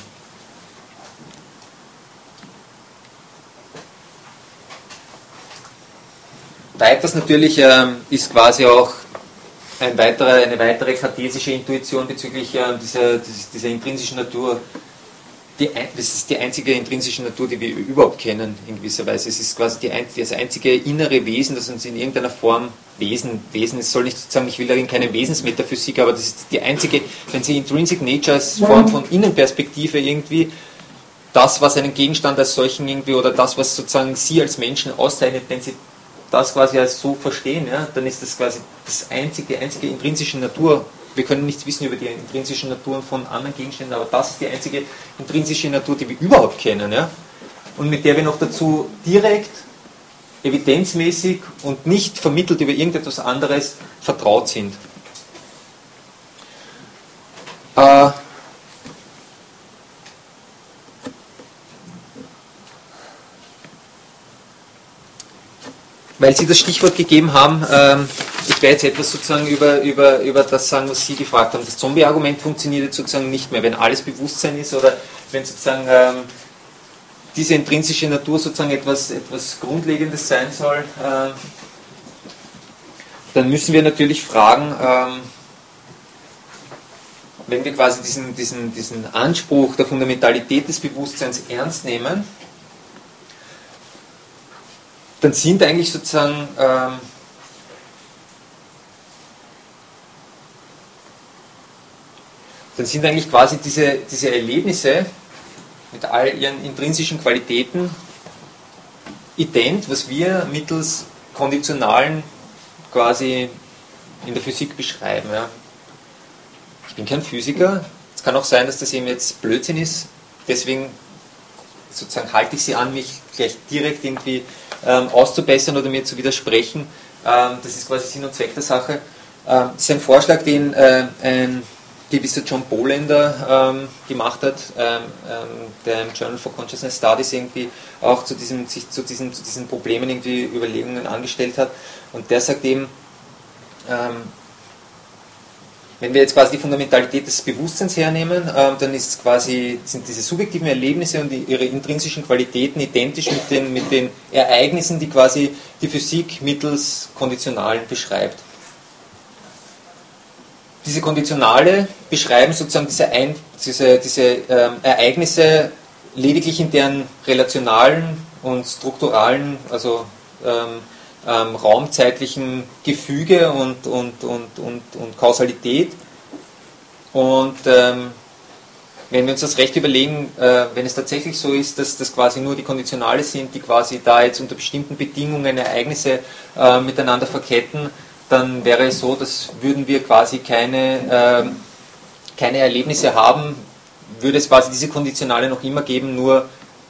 Weiters natürlich ist quasi auch eine weitere kartesische Intuition bezüglich dieser intrinsischen Natur. Das ist die einzige intrinsische Natur, die wir überhaupt kennen, in gewisser Weise. Es ist quasi das einzige innere Wesen, das uns in irgendeiner Form Wesen, es soll nicht sozusagen, ich will darin keine Wesensmetaphysik, aber das ist die einzige, wenn Sie Intrinsic Nature als Form von Innenperspektive irgendwie, das, was einen Gegenstand als solchen irgendwie, oder das, was sozusagen Sie als Menschen auszeichnet, wenn Sie das quasi als so verstehen, ja, dann ist das quasi die einzige intrinsische Natur. Wir können nichts wissen über die intrinsischen Naturen von anderen Gegenständen, aber das ist die einzige intrinsische Natur, die wir überhaupt kennen. Ja? Und mit der wir noch dazu direkt, evidenzmäßig und nicht vermittelt über irgendetwas anderes vertraut sind. Weil Sie das Stichwort gegeben haben, ich werde jetzt etwas sozusagen über das sagen, was Sie gefragt haben. Das Zombie-Argument funktioniert jetzt sozusagen nicht mehr, wenn alles Bewusstsein ist oder wenn sozusagen diese intrinsische Natur sozusagen etwas Grundlegendes sein soll. Dann müssen wir natürlich fragen, wenn wir quasi diesen Anspruch der Fundamentalität des Bewusstseins ernst nehmen, dann sind eigentlich sozusagen quasi diese Erlebnisse mit all ihren intrinsischen Qualitäten ident, was wir mittels Konditionalen quasi in der Physik beschreiben. Ja. Ich bin kein Physiker, es kann auch sein, dass das eben jetzt Blödsinn ist, deswegen sozusagen halte ich Sie an, mich gleich direkt irgendwie auszubessern oder mir zu widersprechen. Das ist quasi Sinn und Zweck der Sache. Das ist ein Vorschlag, den ein gewisser John Bolender gemacht hat, der im Journal for Consciousness Studies irgendwie auch sich zu diesen Problemen irgendwie Überlegungen angestellt hat. Und der sagt eben, wenn wir jetzt quasi die Fundamentalität des Bewusstseins hernehmen, dann sind diese subjektiven Erlebnisse und ihre intrinsischen Qualitäten identisch mit den Ereignissen, die quasi die Physik mittels Konditionalen beschreibt. Diese Konditionale beschreiben sozusagen diese Ereignisse lediglich in deren relationalen und strukturalen, also raumzeitlichen Gefüge und Kausalität. Und wenn wir uns das recht überlegen, wenn es tatsächlich so ist, dass das quasi nur die Konditionale sind, die quasi da jetzt unter bestimmten Bedingungen Ereignisse miteinander verketten, dann wäre es so, dass würden wir quasi keine Erlebnisse haben, würde es quasi diese Konditionale noch immer geben, nur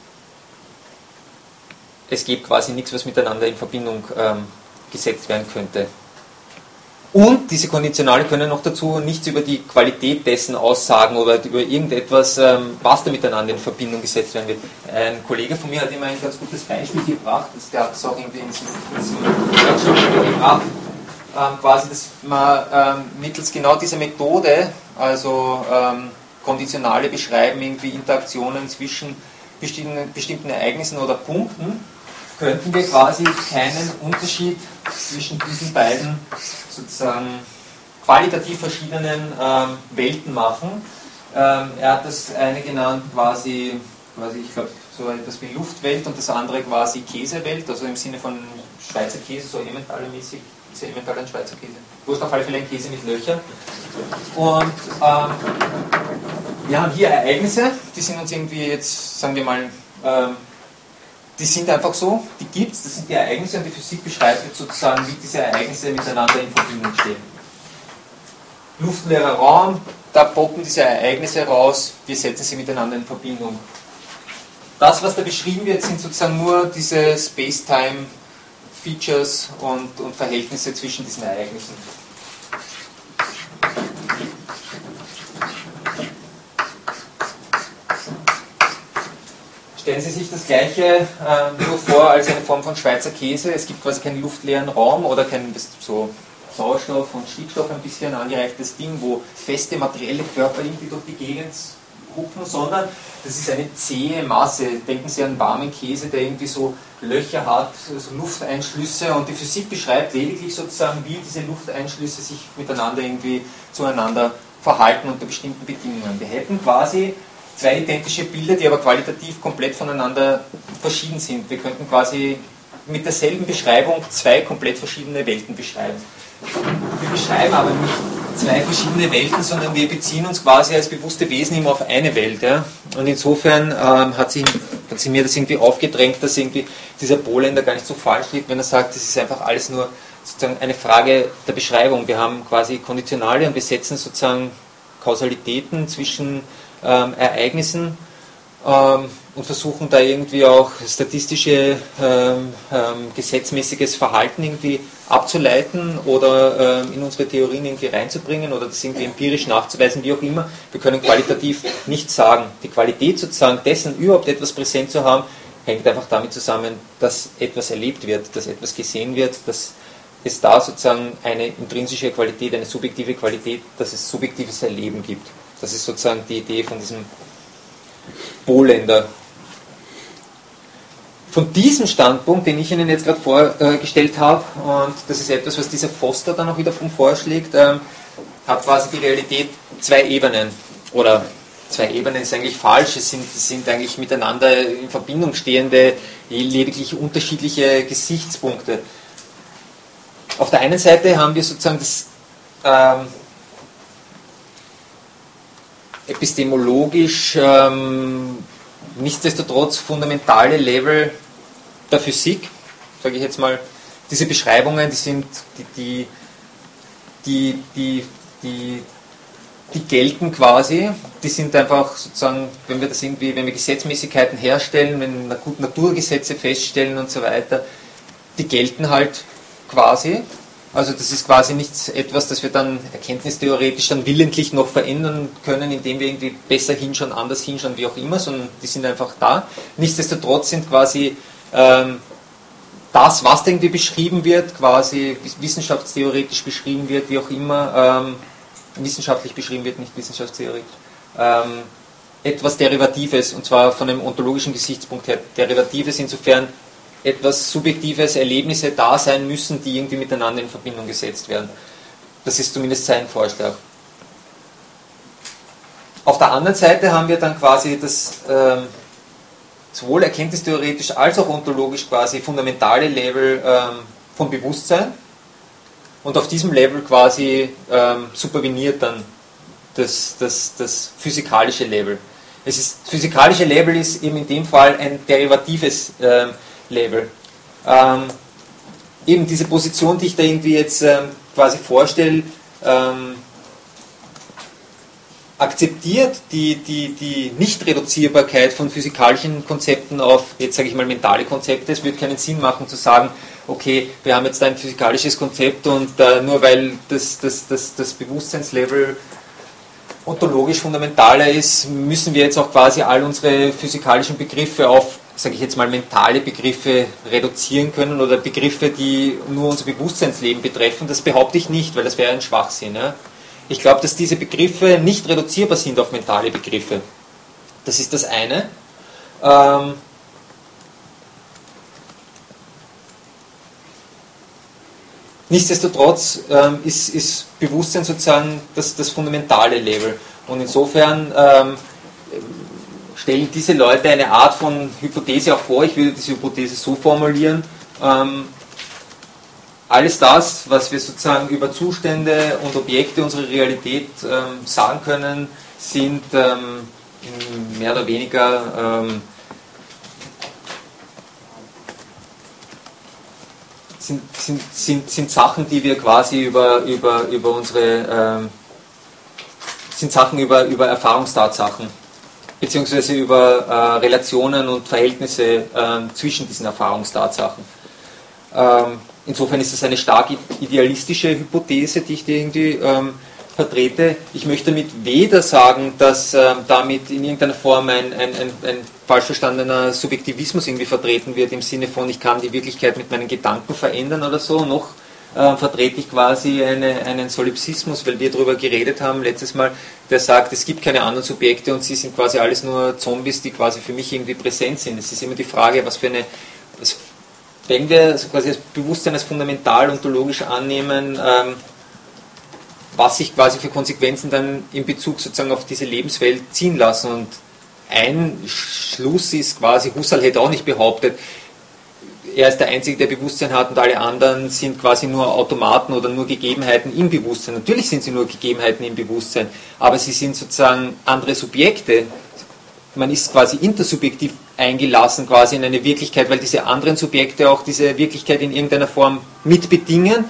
es gibt quasi nichts, was miteinander in Verbindung gesetzt werden könnte. Und diese Konditionale können noch dazu nichts über die Qualität dessen aussagen oder über irgendetwas, was da miteinander in Verbindung gesetzt werden wird. Ein Kollege von mir hat immer ein ganz gutes Beispiel gebracht, der hat es auch irgendwie in diesem Workshop gebracht, quasi, dass man mittels genau dieser Methode, also Konditionale beschreiben, irgendwie Interaktionen zwischen bestimmten Ereignissen oder Punkten, könnten wir quasi keinen Unterschied zwischen diesen beiden sozusagen qualitativ verschiedenen Welten machen. Er hat das eine genannt quasi ich glaube, so etwas wie Luftwelt und das andere quasi Käsewelt, also im Sinne von Schweizer Käse, so Emmentaler-mäßig. Ist ja Emmental ein Schweizer Käse. Wurscht auf alle Fälle ein Käse mit Löchern. Und wir haben hier Ereignisse, die sind uns irgendwie jetzt, sagen wir mal, die sind einfach so, die gibt es, das sind die Ereignisse und die Physik beschreibt jetzt sozusagen, wie diese Ereignisse miteinander in Verbindung stehen. Luftleerer Raum, da poppen diese Ereignisse raus, wir setzen sie miteinander in Verbindung. Das, was da beschrieben wird, sind sozusagen nur diese Space-Time-Features und Verhältnisse zwischen diesen Ereignissen. Stellen Sie sich das Gleiche nur vor als eine Form von Schweizer Käse. Es gibt quasi keinen luftleeren Raum oder kein so Sauerstoff und Stickstoff ein bisschen angereichtes Ding, wo feste materielle Körper irgendwie durch die Gegend hupfen, sondern das ist eine zähe Masse. Denken Sie an warmen Käse, der irgendwie so Löcher hat, so Lufteinschlüsse, und die Physik beschreibt lediglich sozusagen, wie diese Lufteinschlüsse sich miteinander irgendwie zueinander verhalten unter bestimmten Bedingungen. Wir hätten quasi zwei identische Bilder, die aber qualitativ komplett voneinander verschieden sind. Wir könnten quasi mit derselben Beschreibung zwei komplett verschiedene Welten beschreiben. Wir beschreiben aber nicht zwei verschiedene Welten, sondern wir beziehen uns quasi als bewusste Wesen immer auf eine Welt. Ja? Und insofern hat sich mir das irgendwie aufgedrängt, dass irgendwie dieser Bolender gar nicht so falsch liegt, wenn er sagt, das ist einfach alles nur sozusagen eine Frage der Beschreibung. Wir haben quasi Konditionale und wir setzen sozusagen Kausalitäten zwischen Ereignissen und versuchen da irgendwie auch statistische, gesetzmäßiges Verhalten irgendwie abzuleiten oder in unsere Theorien irgendwie reinzubringen oder das irgendwie empirisch nachzuweisen, wie auch immer. Wir können qualitativ nichts sagen. Die Qualität sozusagen dessen, überhaupt etwas präsent zu haben, hängt einfach damit zusammen, dass etwas erlebt wird, dass etwas gesehen wird, dass es da sozusagen eine intrinsische Qualität, eine subjektive Qualität, dass es subjektives Erleben gibt. Das ist sozusagen die Idee von diesem Bohländer. Von diesem Standpunkt, den ich Ihnen jetzt gerade vorgestellt habe, und das ist etwas, was dieser Foster dann auch wieder vorschlägt, hat quasi die Realität zwei Ebenen. Oder zwei Ebenen ist eigentlich falsch, es sind eigentlich miteinander in Verbindung stehende, lediglich unterschiedliche Gesichtspunkte. Auf der einen Seite haben wir sozusagen das epistemologisch nichtsdestotrotz fundamentale Level der Physik, sage ich jetzt mal. Diese Beschreibungen, die sind die gelten quasi, die sind einfach sozusagen, wenn wir Gesetzmäßigkeiten herstellen, wenn wir Naturgesetze feststellen und so weiter, die gelten halt quasi. Also das ist quasi nichts etwas, das wir dann erkenntnistheoretisch dann willentlich noch verändern können, indem wir irgendwie besser hinschauen, anders hinschauen, wie auch immer, sondern die sind einfach da. Nichtsdestotrotz sind quasi das, was irgendwie beschrieben wird, quasi wissenschaftstheoretisch beschrieben wird, wie auch immer, wissenschaftlich beschrieben wird, nicht wissenschaftstheoretisch, etwas Derivatives, und zwar von einem ontologischen Gesichtspunkt her. Derivatives insofern etwas Subjektives, Erlebnisse da sein müssen, die irgendwie miteinander in Verbindung gesetzt werden. Das ist zumindest sein Vorschlag. Auf der anderen Seite haben wir dann quasi das sowohl erkenntnistheoretisch als auch ontologisch quasi fundamentale Level von Bewusstsein, und auf diesem Level quasi superveniert dann das physikalische Level. Das physikalische Level ist eben in dem Fall ein derivatives Level. Eben diese Position, die ich da irgendwie jetzt quasi vorstelle, akzeptiert die Nicht-Reduzierbarkeit von physikalischen Konzepten auf, jetzt sage ich mal, mentale Konzepte. Es würde keinen Sinn machen zu sagen, okay, wir haben jetzt da ein physikalisches Konzept und nur weil das Bewusstseinslevel ontologisch fundamentaler ist, müssen wir jetzt auch quasi all unsere physikalischen Begriffe auf, sage ich jetzt mal, mentale Begriffe reduzieren können oder Begriffe, die nur unser Bewusstseinsleben betreffen. Das behaupte ich nicht, weil das wäre ein Schwachsinn. Ja? Ich glaube, dass diese Begriffe nicht reduzierbar sind auf mentale Begriffe. Das ist das eine. Nichtsdestotrotz ist Bewusstsein sozusagen das fundamentale Level. Und insofern stellen diese Leute eine Art von Hypothese auch vor. Ich würde diese Hypothese so formulieren. Alles das, was wir sozusagen über Zustände und Objekte unserer Realität sagen können, sind mehr oder weniger sind Sachen, die wir quasi über unsere sind Sachen über Erfahrungstatsachen beziehungsweise über Relationen und Verhältnisse zwischen diesen Erfahrungstatsachen. Insofern ist es eine stark idealistische Hypothese, die ich dir irgendwie vertrete. Ich möchte damit weder sagen, dass damit in irgendeiner Form ein falsch verstandener Subjektivismus irgendwie vertreten wird, im Sinne von, ich kann die Wirklichkeit mit meinen Gedanken verändern oder so, noch vertrete ich quasi einen Solipsismus, weil wir darüber geredet haben letztes Mal, der sagt, es gibt keine anderen Subjekte und sie sind quasi alles nur Zombies, die quasi für mich irgendwie präsent sind. Es ist immer die Frage, wenn wir quasi das Bewusstsein als fundamental ontologisch annehmen, was sich quasi für Konsequenzen dann in Bezug sozusagen auf diese Lebenswelt ziehen lassen. Und ein Schluss ist quasi, Husserl hätte auch nicht behauptet, er ist der Einzige, der Bewusstsein hat und alle anderen sind quasi nur Automaten oder nur Gegebenheiten im Bewusstsein. Natürlich sind sie nur Gegebenheiten im Bewusstsein, aber sie sind sozusagen andere Subjekte. Man ist quasi intersubjektiv eingelassen quasi in eine Wirklichkeit, weil diese anderen Subjekte auch diese Wirklichkeit in irgendeiner Form mitbedingen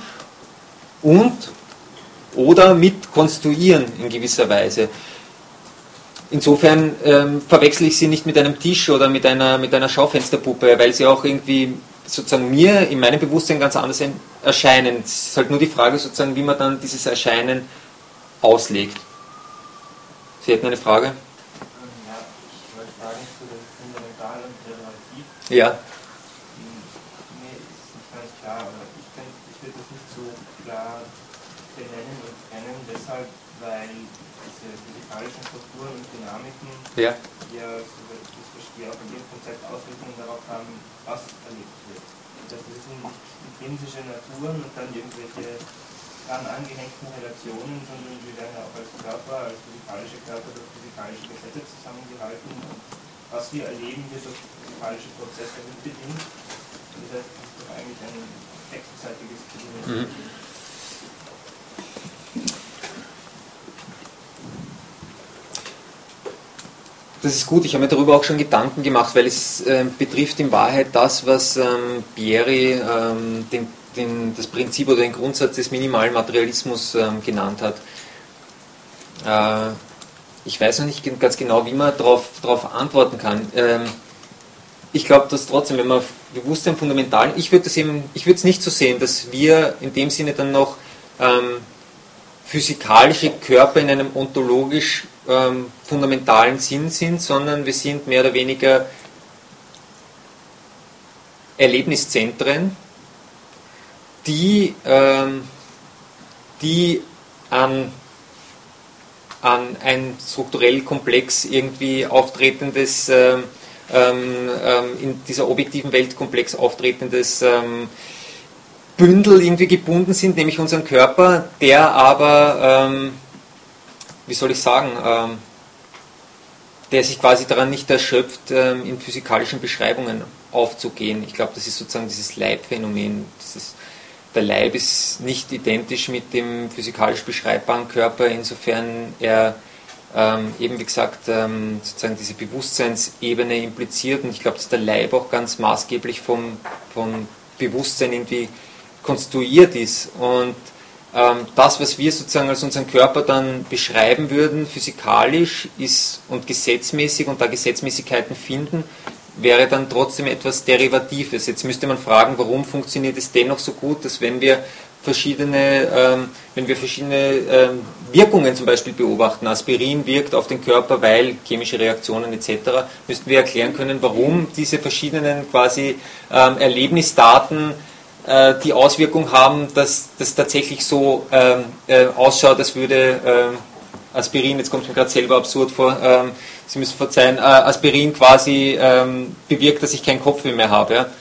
und oder mit konstruieren in gewisser Weise. insofern verwechsel ich sie nicht mit einem Tisch oder mit einer Schaufensterpuppe, weil sie auch irgendwie sozusagen mir in meinem Bewusstsein ganz anders erscheinen. Es ist halt nur die Frage sozusagen, wie man dann dieses Erscheinen auslegt. Sie hätten eine Frage? Ja, ich wollte fragen zu dem Fundamental und Derivativ. Ja. Mir ist nicht ganz klar, aber ich würde das nicht so klar benennen und trennen, deshalb, weil diese physikalischen Strukturen und Dynamiken Ja. soweit ich das verstehe, auch in ihrem Konzept Auswirkungen darauf haben, was erlebt wird. Das heißt, das sind nicht intrinsische Naturen und dann irgendwelche dran angehängten Relationen, sondern wir werden ja auch als Körper, als physikalische Körper durch physikalische Gesetze zusammengehalten und was wir erleben, wird durch physikalische Prozesse mitbedingt. Das heißt, das ist doch eigentlich ein wechselseitiges Problem. Das ist gut, ich habe mir darüber auch schon Gedanken gemacht, weil es betrifft in Wahrheit das, was Bieri das Prinzip oder den Grundsatz des minimalen Materialismus genannt hat. Ich weiß noch nicht ganz genau, wie man darauf antworten kann. Ich glaube, dass trotzdem, wenn man Bewusstsein fundamental, ich würde es nicht so sehen, dass wir in dem Sinne dann noch physikalische Körper in einem ontologisch fundamentalen Sinn sind, sondern wir sind mehr oder weniger Erlebniszentren, die an ein strukturell komplex irgendwie auftretendes, in dieser objektiven Welt komplex auftretendes Bündel irgendwie gebunden sind, nämlich unseren Körper, der aber, wie soll ich sagen, der sich quasi daran nicht erschöpft, in physikalischen Beschreibungen aufzugehen. Ich glaube, das ist sozusagen dieses Leibphänomen. Der Leib ist nicht identisch mit dem physikalisch beschreibbaren Körper, insofern er eben, wie gesagt, sozusagen diese Bewusstseinsebene impliziert. Und ich glaube, dass der Leib auch ganz maßgeblich vom Bewusstsein irgendwie konstruiert ist. Und das, was wir sozusagen als unseren Körper dann beschreiben würden, physikalisch ist und gesetzmäßig und da Gesetzmäßigkeiten finden, wäre dann trotzdem etwas Derivatives. Jetzt müsste man fragen, warum funktioniert es dennoch so gut, dass wenn wir verschiedene Wirkungen zum Beispiel beobachten, Aspirin wirkt auf den Körper, weil chemische Reaktionen etc., müssten wir erklären können, warum diese verschiedenen quasi Erlebnisdaten die Auswirkung haben, dass das tatsächlich so ausschaut, als würde Aspirin, jetzt kommt es mir gerade selber absurd vor, Sie müssen verzeihen, Aspirin quasi bewirkt, dass ich keinen Kopfweh mehr habe. Ja?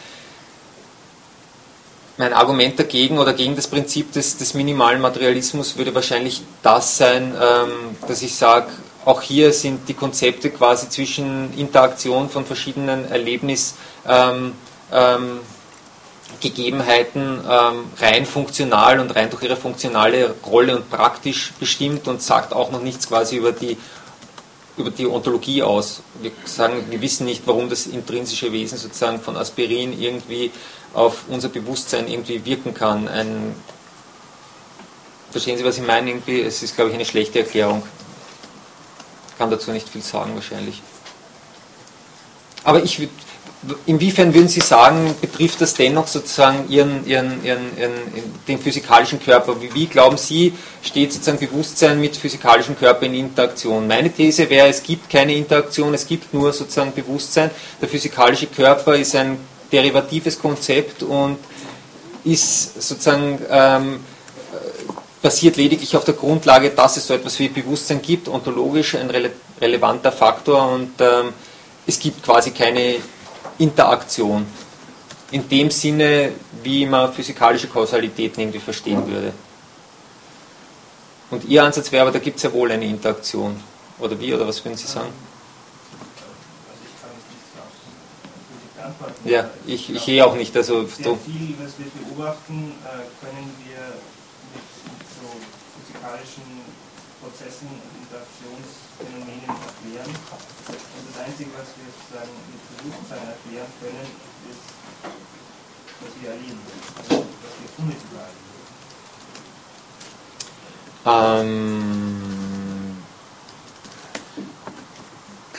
Mein Argument dagegen oder gegen das Prinzip des minimalen Materialismus würde wahrscheinlich das sein, dass ich sage, auch hier sind die Konzepte quasi zwischen Interaktion von verschiedenen Erlebnisgegebenheiten rein funktional und rein durch ihre funktionale Rolle und praktisch bestimmt und sagt auch noch nichts quasi über die Ontologie aus. Wir sagen, wir wissen nicht, warum das intrinsische Wesen sozusagen von Aspirin irgendwie auf unser Bewusstsein irgendwie wirken kann. Verstehen Sie, was ich meine? Irgendwie, es ist, glaube ich, eine schlechte Erklärung. Ich kann dazu nicht viel sagen wahrscheinlich. Aber inwiefern würden Sie sagen, betrifft das dennoch sozusagen den physikalischen Körper? Wie glauben Sie, steht sozusagen Bewusstsein mit physikalischem Körper in Interaktion? Meine These wäre, es gibt keine Interaktion, es gibt nur sozusagen Bewusstsein. Der physikalische Körper ist ein derivatives Konzept und ist sozusagen basiert lediglich auf der Grundlage, dass es so etwas wie Bewusstsein gibt, ontologisch ein relevanter Faktor und es gibt quasi keine Interaktion. In dem Sinne, wie man physikalische Kausalitäten irgendwie verstehen würde. Und Ihr Ansatz wäre aber, da gibt es ja wohl eine Interaktion. Oder wie, oder was würden Sie sagen? Also ich kann es nicht so ausführlich beantworten. Ja, ich auch nicht. Also, sehr viel, was wir beobachten, können wir mit so physikalischen Prozessen und Interaktionsphänomenen erklären. Und das Einzige, was wir sozusagen mit Bewusstsein erklären können, ist, was wir erleben, also was wir unmittelbar erleben.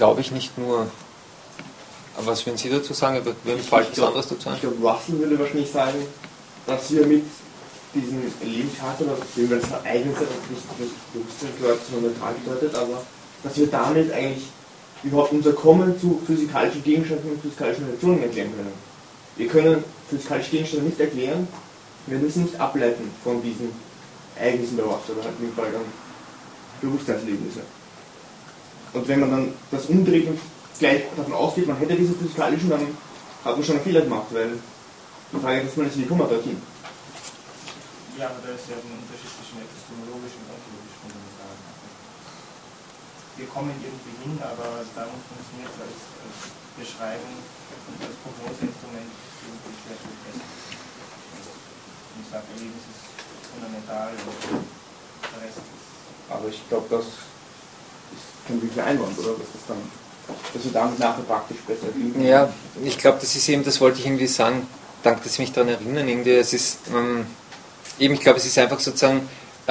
glaube ich nicht nur. Aber was würden Sie dazu sagen? Würden falsch was anderes dazu sagen? Ich glaube, Russell würde wahrscheinlich sagen, dass wir mit diesem Lebenscharakter, oder wenn wir das Ereignisse, das nicht das Bewusstsein gehört, sondern neutral bedeutet, aber dass wir damit eigentlich überhaupt unser Kommen zu physikalischen Gegenständen und physikalischen Relationen erklären können. Wir können physikalische Gegenstände nicht erklären, wir müssen nicht ableiten von diesen Ereignissen der Wacht oder halt im Fall dann Bewusstseinserlebnisse. Und wenn man dann das umdreht und gleich davon ausgeht, man hätte diese physikalischen, dann hat man schon einen Fehler gemacht, weil die Frage ist, wie kommt man dorthin? Ja, aber da ist ja ein Unterschied zwischen epistemologischen und ontologischen Fundamentalen. Wir kommen irgendwie hin, aber darum funktioniert es als Beschreibung und als Prognoseinstrument irgendwie schwer zu testen. Ich sage, Erlebnis ist fundamental und der Rest ist. Aber ich glaube, das ist kein wirklicher Einwand, oder? Dass wir damit nachher praktisch besser liegen. Ja, ich glaube, das ist eben, das wollte ich irgendwie sagen, danke, dass Sie mich daran erinnern, irgendwie, es ist, eben, ich glaube, es ist einfach sozusagen,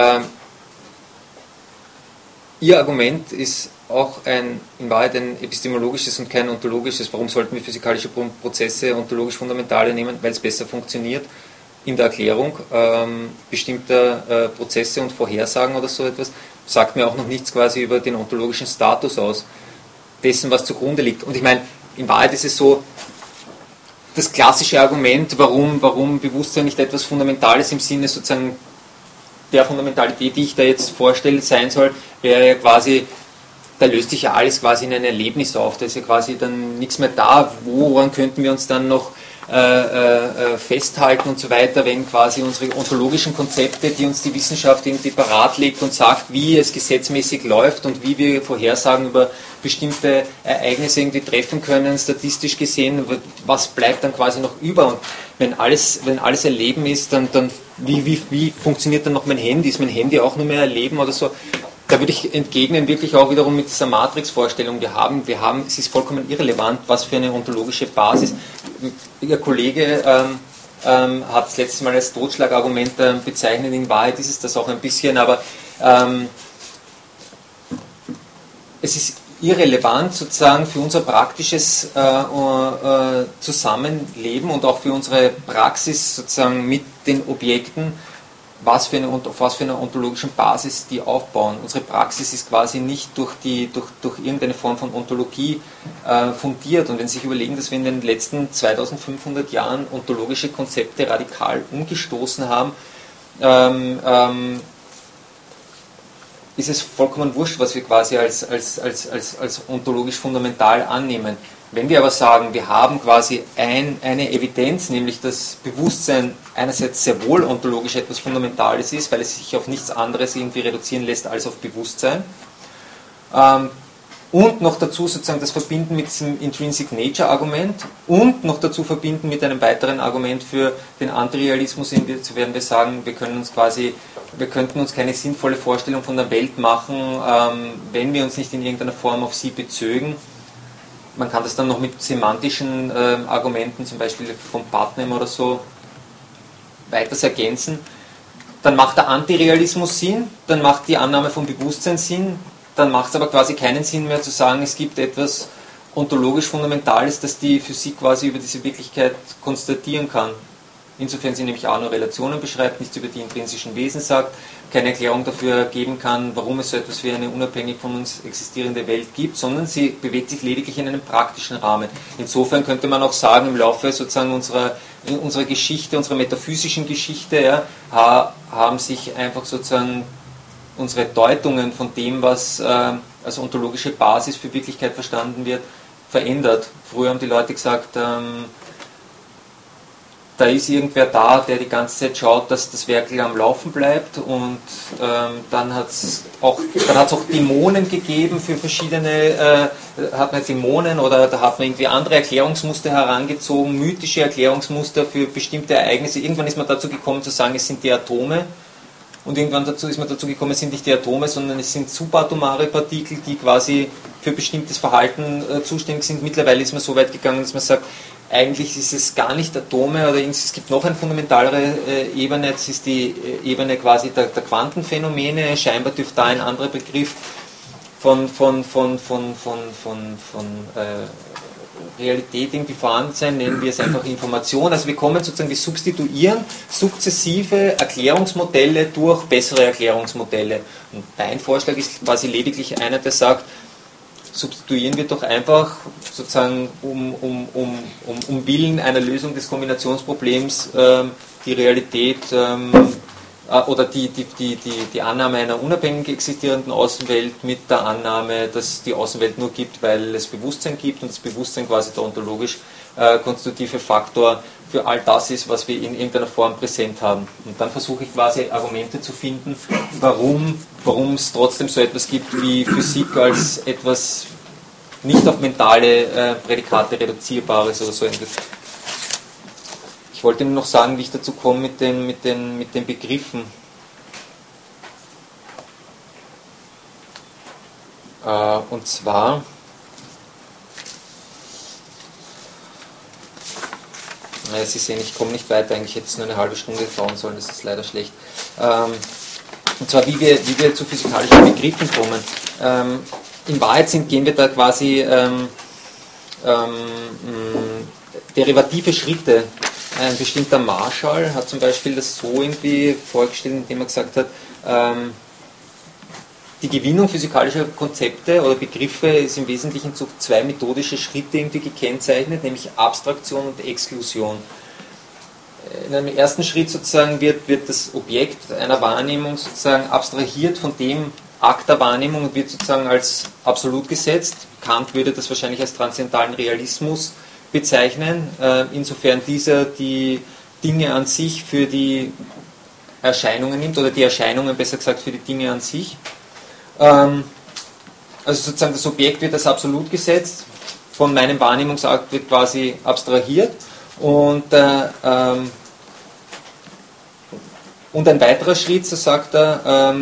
Ihr Argument ist auch in Wahrheit ein epistemologisches und kein ontologisches. Warum sollten wir physikalische Prozesse ontologisch fundamentale nehmen? Weil es besser funktioniert in der Erklärung bestimmter Prozesse und Vorhersagen oder so etwas. Sagt mir auch noch nichts quasi über den ontologischen Status aus, dessen, was zugrunde liegt. Und ich meine, in Wahrheit ist es so, das klassische Argument, warum Bewusstsein nicht etwas Fundamentales im Sinne sozusagen der Fundamentalität, die ich da jetzt vorstelle, sein soll, wäre ja quasi, da löst sich ja alles quasi in ein Erlebnis auf, da ist ja quasi dann nichts mehr da, woran könnten wir uns dann noch festhalten und so weiter, wenn quasi unsere ontologischen Konzepte, die uns die Wissenschaft irgendwie parat legt und sagt, wie es gesetzmäßig läuft und wie wir Vorhersagen über bestimmte Ereignisse irgendwie treffen können, statistisch gesehen, was bleibt dann quasi noch über? Und wenn alles Erleben ist, dann wie funktioniert dann noch mein Handy? Ist mein Handy auch nur mehr Erleben oder so? Da würde ich entgegnen, wirklich auch wiederum mit dieser Matrix-Vorstellung, wir haben, es ist vollkommen irrelevant, was für eine ontologische Basis. Ihr Kollege hat es letztes Mal als Totschlagargument bezeichnet, in Wahrheit ist es das auch ein bisschen, aber es ist irrelevant sozusagen für unser praktisches Zusammenleben und auch für unsere Praxis sozusagen mit den Objekten, auf was für einer ontologischen Basis die aufbauen. Unsere Praxis ist quasi nicht durch irgendeine Form von Ontologie fundiert. Und wenn Sie sich überlegen, dass wir in den letzten 2500 Jahren ontologische Konzepte radikal umgestoßen haben, ist es vollkommen wurscht, was wir quasi als ontologisch fundamental annehmen. Wenn wir aber sagen, wir haben quasi eine Evidenz, nämlich dass Bewusstsein einerseits sehr wohl ontologisch etwas Fundamentales ist, weil es sich auf nichts anderes irgendwie reduzieren lässt als auf Bewusstsein, und noch dazu sozusagen das verbinden mit diesem Intrinsic Nature Argument und noch dazu verbinden mit einem weiteren Argument für den Antirealismus, werden wir sagen, wir könnten uns keine sinnvolle Vorstellung von der Welt machen, wenn wir uns nicht in irgendeiner Form auf sie bezögen. Man kann das dann noch mit semantischen Argumenten, zum Beispiel von Putnam oder so, weiters ergänzen. Dann macht der Antirealismus Sinn, dann macht die Annahme von Bewusstsein Sinn, dann macht es aber quasi keinen Sinn mehr zu sagen, es gibt etwas ontologisch Fundamentales, das die Physik quasi über diese Wirklichkeit konstatieren kann. Insofern sie nämlich auch nur Relationen beschreibt, nichts über die intrinsischen Wesen sagt, keine Erklärung dafür geben kann, warum es so etwas wie eine unabhängig von uns existierende Welt gibt, sondern sie bewegt sich lediglich in einem praktischen Rahmen. Insofern könnte man auch sagen, im Laufe sozusagen unserer Geschichte, unserer metaphysischen Geschichte, ja, haben sich einfach sozusagen unsere Deutungen von dem, was als ontologische Basis für Wirklichkeit verstanden wird, verändert. Früher haben die Leute gesagt, da ist irgendwer da, der die ganze Zeit schaut, dass das Werkel am Laufen bleibt, und dann hat es auch Dämonen gegeben für verschiedene, hat man Dämonen oder da hat man irgendwie andere Erklärungsmuster herangezogen, mythische Erklärungsmuster für bestimmte Ereignisse. Irgendwann ist man dazu gekommen zu sagen, es sind die Atome, und irgendwann ist man dazu gekommen, es sind nicht die Atome, sondern es sind subatomare Partikel, die quasi für bestimmtes Verhalten zuständig sind. Mittlerweile ist man so weit gegangen, dass man sagt, eigentlich ist es gar nicht Atome, oder es gibt noch eine fundamentalere Ebene, das ist die Ebene quasi der Quantenphänomene. Scheinbar dürfte da ein anderer Begriff Realität irgendwie vorhanden sein, nennen wir es einfach Information. Also wir kommen sozusagen, wir substituieren sukzessive Erklärungsmodelle durch bessere Erklärungsmodelle. Und mein Vorschlag ist quasi lediglich einer, der sagt, substituieren wir doch einfach sozusagen um Willen einer Lösung des Kombinationsproblems die Realität oder die Annahme einer unabhängig existierenden Außenwelt mit der Annahme, dass es die Außenwelt nur gibt, weil es Bewusstsein gibt und das Bewusstsein quasi der ontologisch konstitutive Faktor für all das ist, was wir in irgendeiner Form präsent haben. Und dann versuche ich quasi Argumente zu finden, warum es trotzdem so etwas gibt wie Physik als etwas nicht auf mentale Prädikate reduzierbares oder so etwas. Ich wollte nur noch sagen, wie ich dazu komme mit den Begriffen. Und zwar Sie sehen, ich komme nicht weiter, eigentlich hätte es nur eine halbe Stunde dauern sollen, das ist leider schlecht. Und zwar, wie wir zu physikalischen Begriffen kommen. In Wahrheit gehen wir da quasi derivative Schritte. Ein bestimmter Marshall hat zum Beispiel das so irgendwie vorgestellt, indem er gesagt hat, die Gewinnung physikalischer Konzepte oder Begriffe ist im Wesentlichen durch zwei methodische Schritte irgendwie gekennzeichnet, nämlich Abstraktion und Exklusion. In einem ersten Schritt sozusagen wird das Objekt einer Wahrnehmung sozusagen abstrahiert von dem Akt der Wahrnehmung und wird sozusagen als absolut gesetzt. Kant würde das wahrscheinlich als transzendentalen Realismus bezeichnen, insofern dieser die Dinge an sich für die Erscheinungen nimmt, oder die Erscheinungen besser gesagt für die Dinge an sich. Also sozusagen das Objekt wird als absolut gesetzt, von meinem Wahrnehmungsakt wird quasi abstrahiert und ein weiterer Schritt, so sagt er,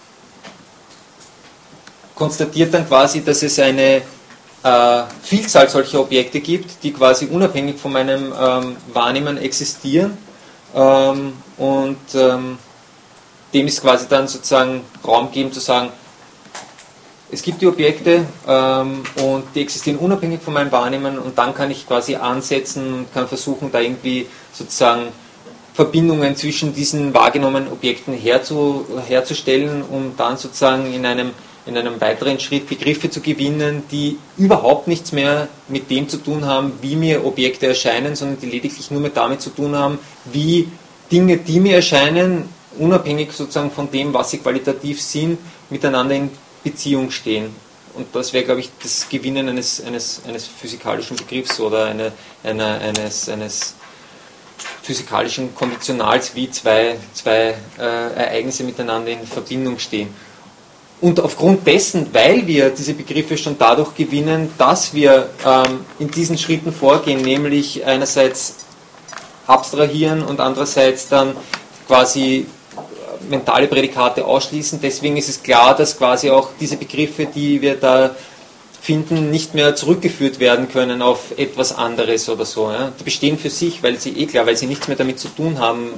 konstatiert dann quasi, dass es eine Vielzahl solcher Objekte gibt, die quasi unabhängig von meinem Wahrnehmen existieren und dem ist quasi dann sozusagen Raum gegeben zu sagen, es gibt die Objekte und die existieren unabhängig von meinem Wahrnehmen und dann kann ich quasi ansetzen und kann versuchen, da irgendwie sozusagen Verbindungen zwischen diesen wahrgenommenen Objekten herzustellen, um dann sozusagen in einem weiteren Schritt Begriffe zu gewinnen, die überhaupt nichts mehr mit dem zu tun haben, wie mir Objekte erscheinen, sondern die lediglich nur mit damit zu tun haben, wie Dinge, die mir erscheinen, unabhängig sozusagen von dem, was sie qualitativ sind, miteinander in Beziehung stehen. Und das wäre, glaube ich, das Gewinnen eines physikalischen Begriffs oder eines physikalischen Konditionals, wie zwei Ereignisse miteinander in Verbindung stehen. Und aufgrund dessen, weil wir diese Begriffe schon dadurch gewinnen, dass wir in diesen Schritten vorgehen, nämlich einerseits abstrahieren und andererseits dann quasi mentale Prädikate ausschließen, deswegen ist es klar, dass quasi auch diese Begriffe, die wir da finden, nicht mehr zurückgeführt werden können auf etwas anderes oder so. Ja. Die bestehen für sich, weil sie weil sie nichts mehr damit zu tun haben,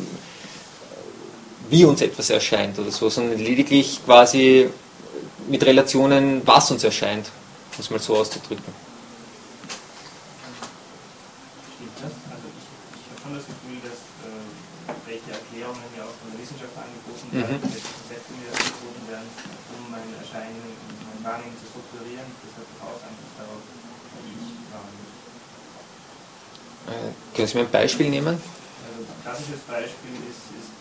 wie uns etwas erscheint oder so, sondern lediglich quasi mit Relationen, was uns erscheint, um es mal so auszudrücken. Stimmt das? Also ich habe schon das Gefühl, dass welche Erklärungen ja auch von der Wissenschaft angeboten werden, welche Konzepte mir angeboten werden, um mein Erscheinen und mein Wahrnehmen zu strukturieren, das hat auch Einfluss darauf, wie ich wahrnehme. Können Sie mir ein Beispiel nehmen? Also ein klassisches Beispiel ist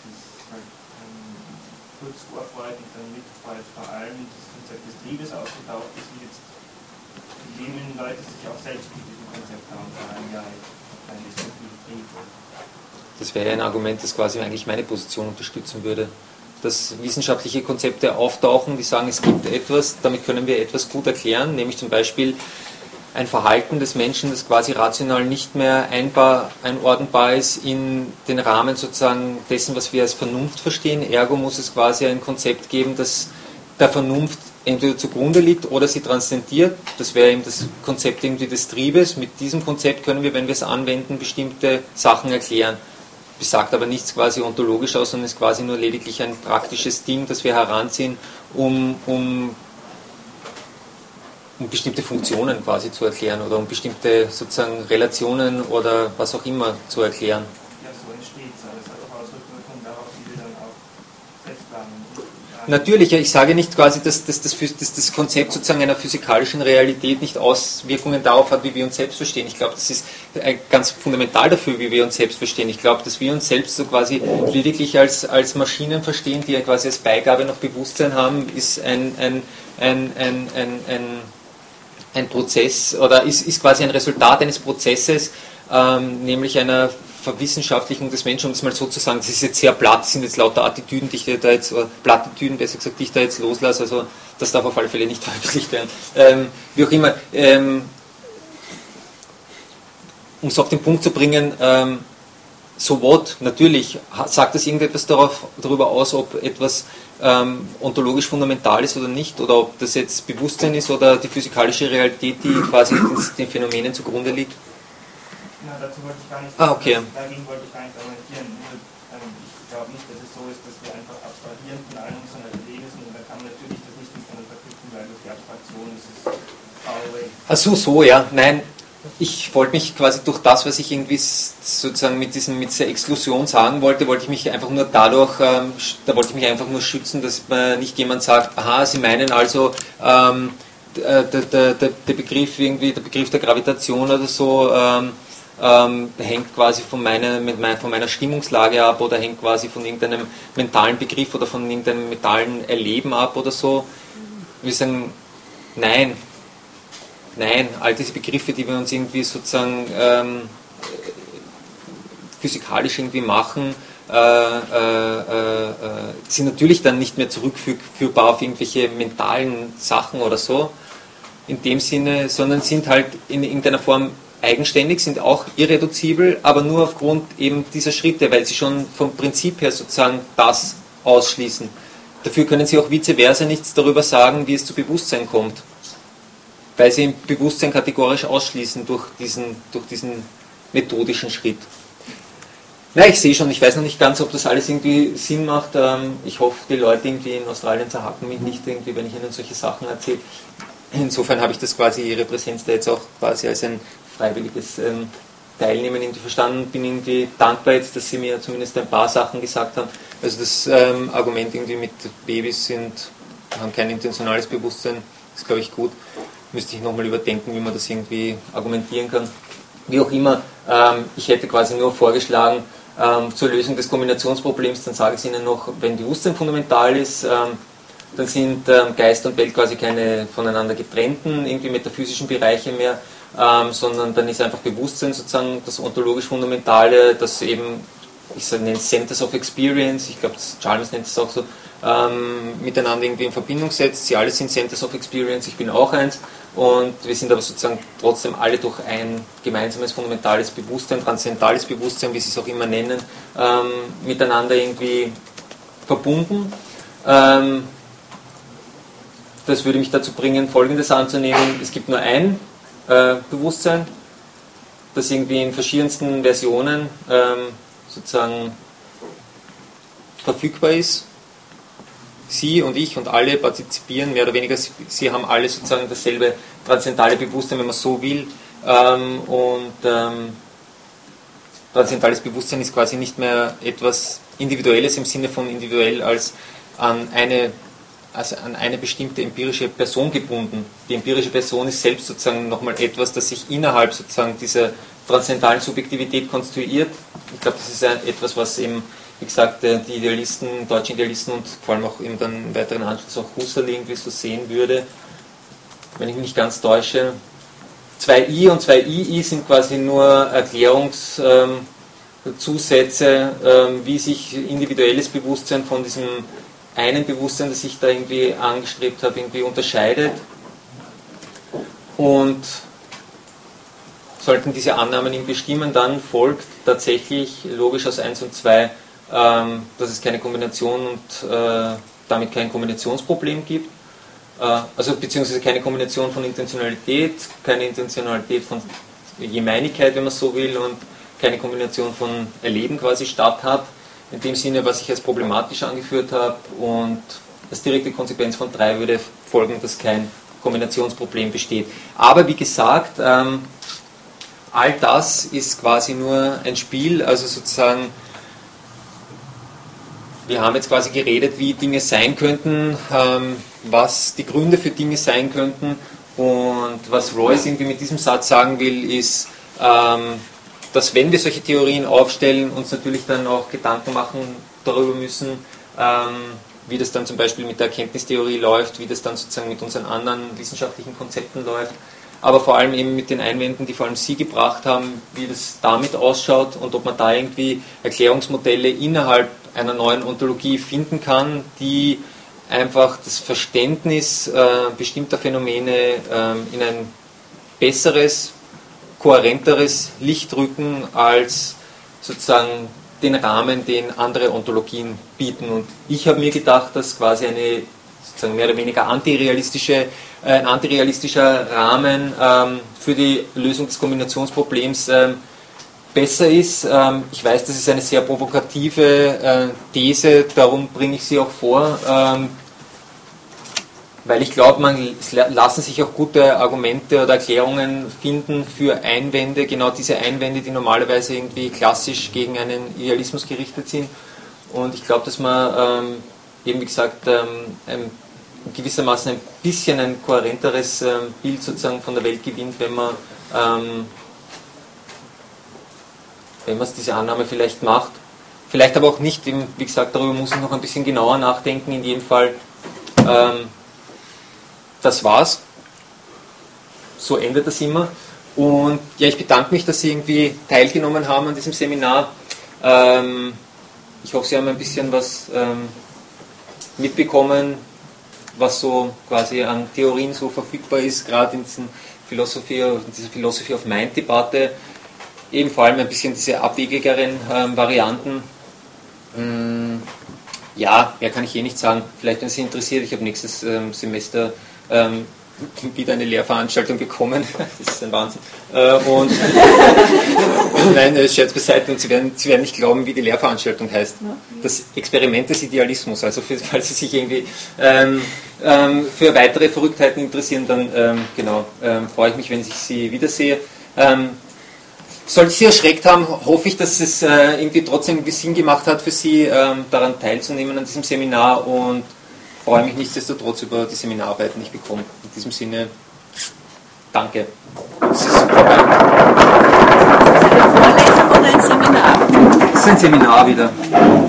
kurz Vorfreude und dann Mitfreude, vor allem das Konzept des Triebes ausgetaucht ist, wie jetzt nehmen Leute sich auch selbst mit diesem Konzept haben, vor allem ja ein destruktiver Trieb. Das wäre ein Argument, das quasi eigentlich meine Position unterstützen würde. Dass wissenschaftliche Konzepte auftauchen, die sagen, es gibt etwas, damit können wir etwas gut erklären, nämlich zum Beispiel ein Verhalten des Menschen, das quasi rational nicht mehr einordnbar ist in den Rahmen sozusagen dessen, was wir als Vernunft verstehen. Ergo muss es quasi ein Konzept geben, das der Vernunft entweder zugrunde liegt oder sie transzendiert. Das wäre eben das Konzept irgendwie des Triebes. Mit diesem Konzept können wir, wenn wir es anwenden, bestimmte Sachen erklären. Besagt aber nichts quasi ontologisch aus, sondern ist quasi nur lediglich ein praktisches Ding, das wir heranziehen, um um bestimmte Funktionen quasi zu erklären oder um bestimmte sozusagen Relationen oder was auch immer zu erklären. Ja, so entsteht es, aber es hat auch Auswirkungen darauf, wie wir dann auch selbst planen. Natürlich, ja, ich sage nicht quasi, dass das Konzept sozusagen einer physikalischen Realität nicht Auswirkungen darauf hat, wie wir uns selbst verstehen. Ich glaube, das ist ganz fundamental dafür, wie wir uns selbst verstehen. Ich glaube, dass wir uns selbst so quasi lediglich als Maschinen verstehen, die ja quasi als Beigabe noch Bewusstsein haben, ist ein Prozess oder ist quasi ein Resultat eines Prozesses, nämlich einer Verwissenschaftlichung des Menschen, um es mal so zu sagen. Das ist jetzt sehr platt, das sind jetzt lauter Attitüden, die ich da jetzt, oder Plattitüden besser gesagt, die ich da jetzt loslasse, also das darf auf alle Fälle nicht veröffentlicht werden. Wie auch immer, um es auf den Punkt zu bringen, so what, natürlich, sagt das irgendetwas darüber aus, ob etwas ontologisch fundamental ist oder nicht, oder ob das jetzt Bewusstsein ist oder die physikalische Realität, die quasi den Phänomenen zugrunde liegt? Na, dazu wollte ich gar nicht, okay. Dagegen wollte ich gar nicht argumentieren. Ich glaube nicht, dass es so ist, dass wir einfach abstrahieren von allen unseren Erlebnissen und dann kann man natürlich das nicht miteinander verknüpfen, weil durch die Abstraktion ist es far away. Achso, so, ja, nein. Ich wollte mich quasi durch das, was ich irgendwie sozusagen mit dieser Exklusion sagen wollte, wollte ich mich einfach nur dadurch, da wollte ich mich einfach nur schützen, dass nicht jemand sagt, aha, Sie meinen also der Begriff der Gravitation oder so hängt quasi von meiner Stimmungslage ab oder hängt quasi von irgendeinem mentalen Begriff oder von irgendeinem mentalen Erleben ab oder so. Wir sagen, nein, all diese Begriffe, die wir uns irgendwie sozusagen physikalisch irgendwie machen, sind natürlich dann nicht mehr zurückführbar auf irgendwelche mentalen Sachen oder so, in dem Sinne, sondern sind halt in irgendeiner Form eigenständig, sind auch irreduzibel, aber nur aufgrund eben dieser Schritte, weil sie schon vom Prinzip her sozusagen das ausschließen. Dafür können sie auch vice versa nichts darüber sagen, wie es zu Bewusstsein kommt, weil sie im Bewusstsein kategorisch ausschließen durch diesen methodischen Schritt. Na, ich sehe schon, ich weiß noch nicht ganz, ob das alles irgendwie Sinn macht. Ich hoffe, die Leute irgendwie in Australien zerhacken mich nicht irgendwie, wenn ich ihnen solche Sachen erzähle. Insofern habe ich das quasi, Ihre Präsenz da jetzt auch quasi als ein freiwilliges Teilnehmen irgendwie verstanden. Bin irgendwie dankbar jetzt, dass Sie mir zumindest ein paar Sachen gesagt haben. Also das Argument irgendwie mit Babys haben kein intentionales Bewusstsein, ist glaube ich gut. Müsste ich nochmal überdenken, wie man das irgendwie argumentieren kann. Wie auch immer, ich hätte quasi nur vorgeschlagen, zur Lösung des Kombinationsproblems, dann sage ich Ihnen noch, wenn Bewusstsein fundamental ist, dann sind Geist und Welt quasi keine voneinander getrennten, irgendwie metaphysischen Bereiche mehr, sondern dann ist einfach Bewusstsein sozusagen das ontologisch Fundamentale, das eben, ich nenne es Centers of Experience, ich glaube, Chalmers nennt es auch so, miteinander irgendwie in Verbindung setzt. Sie alle sind Centers of Experience, ich bin auch eins, und wir sind aber sozusagen trotzdem alle durch ein gemeinsames fundamentales Bewusstsein, transzendentales Bewusstsein, wie Sie es auch immer nennen, miteinander irgendwie verbunden. Das würde mich dazu bringen, Folgendes anzunehmen: Es gibt nur ein Bewusstsein, das irgendwie in verschiedensten Versionen sozusagen verfügbar ist. Sie und ich und alle partizipieren mehr oder weniger, sie haben alle sozusagen dasselbe transzendentale Bewusstsein, wenn man so will, transzendentales Bewusstsein ist quasi nicht mehr etwas Individuelles im Sinne von individuell als an eine bestimmte empirische Person gebunden. Die empirische Person ist selbst sozusagen nochmal etwas, das sich innerhalb sozusagen dieser transzendentalen Subjektivität konstituiert. Ich glaube, das ist etwas, was eben, wie gesagt, die Idealisten, deutschen Idealisten und vor allem auch eben dann im weiteren Anschluss auch Husserl irgendwie so sehen würde, wenn ich mich nicht ganz täusche. 2i und 2ii sind quasi nur Erklärungszusätze, wie sich individuelles Bewusstsein von diesem einen Bewusstsein, das ich da irgendwie angestrebt habe, irgendwie unterscheidet. Und sollten diese Annahmen irgendwie stimmen, dann folgt tatsächlich logisch aus 1 und 2, dass es keine Kombination und damit kein Kombinationsproblem gibt. Also beziehungsweise keine Kombination von Intentionalität, keine Intentionalität von Gemeinigkeit, wenn man so will, und keine Kombination von Erleben quasi statt hat. In dem Sinne, was ich als problematisch angeführt habe, und als direkte Konsequenz von 3 würde folgen, dass kein Kombinationsproblem besteht. Aber wie gesagt, all das ist quasi nur ein Spiel, also sozusagen, wir haben jetzt quasi geredet, wie Dinge sein könnten, was die Gründe für Dinge sein könnten, und was Royce irgendwie mit diesem Satz sagen will, ist, dass wenn wir solche Theorien aufstellen, uns natürlich dann auch Gedanken machen darüber müssen, wie das dann zum Beispiel mit der Erkenntnistheorie läuft, wie das dann sozusagen mit unseren anderen wissenschaftlichen Konzepten läuft, aber vor allem eben mit den Einwänden, die vor allem Sie gebracht haben, wie das damit ausschaut und ob man da irgendwie Erklärungsmodelle innerhalb einer neuen Ontologie finden kann, die einfach das Verständnis bestimmter Phänomene in ein besseres, kohärenteres Licht rücken als sozusagen den Rahmen, den andere Ontologien bieten. Und ich habe mir gedacht, dass quasi eine sozusagen mehr oder weniger ein antirealistischer Rahmen für die Lösung des Kombinationsproblems besser ist. Ich weiß, das ist eine sehr provokative These, darum bringe ich sie auch vor, weil ich glaube, es lassen sich auch gute Argumente oder Erklärungen finden für Einwände, genau diese Einwände, die normalerweise irgendwie klassisch gegen einen Idealismus gerichtet sind. Und ich glaube, dass man eben, wie gesagt, gewissermaßen ein bisschen ein kohärenteres Bild sozusagen von der Welt gewinnt, wenn man diese Annahme vielleicht macht. Vielleicht aber auch nicht, wie gesagt, darüber muss ich noch ein bisschen genauer nachdenken. In jedem Fall, das war's. So endet das immer. Und ja, ich bedanke mich, dass Sie irgendwie teilgenommen haben an diesem Seminar. Ich hoffe, Sie haben ein bisschen was mitbekommen, was so quasi an Theorien so verfügbar ist, gerade in dieser Philosophy of Mind Debatte. Eben vor allem ein bisschen diese abwegigeren Varianten. Ja, mehr kann ich nicht sagen. Vielleicht, wenn Sie interessiert, ich habe nächstes Semester wieder eine Lehrveranstaltung bekommen. Das ist ein Wahnsinn. Nein, Scherz beiseite, und Sie werden nicht glauben, wie die Lehrveranstaltung heißt. Das Experiment des Idealismus. Also falls Sie sich irgendwie für weitere Verrücktheiten interessieren, dann freue ich mich, wenn ich Sie wiedersehe. Sollte Sie erschreckt haben, hoffe ich, dass es irgendwie trotzdem irgendwie Sinn gemacht hat für Sie, daran teilzunehmen an diesem Seminar, und freue mich nichtsdestotrotz über die Seminararbeiten, die ich bekomme. In diesem Sinne, danke. Das ist eine Vorlesung oder ein Seminar? Das ist ein Seminar wieder.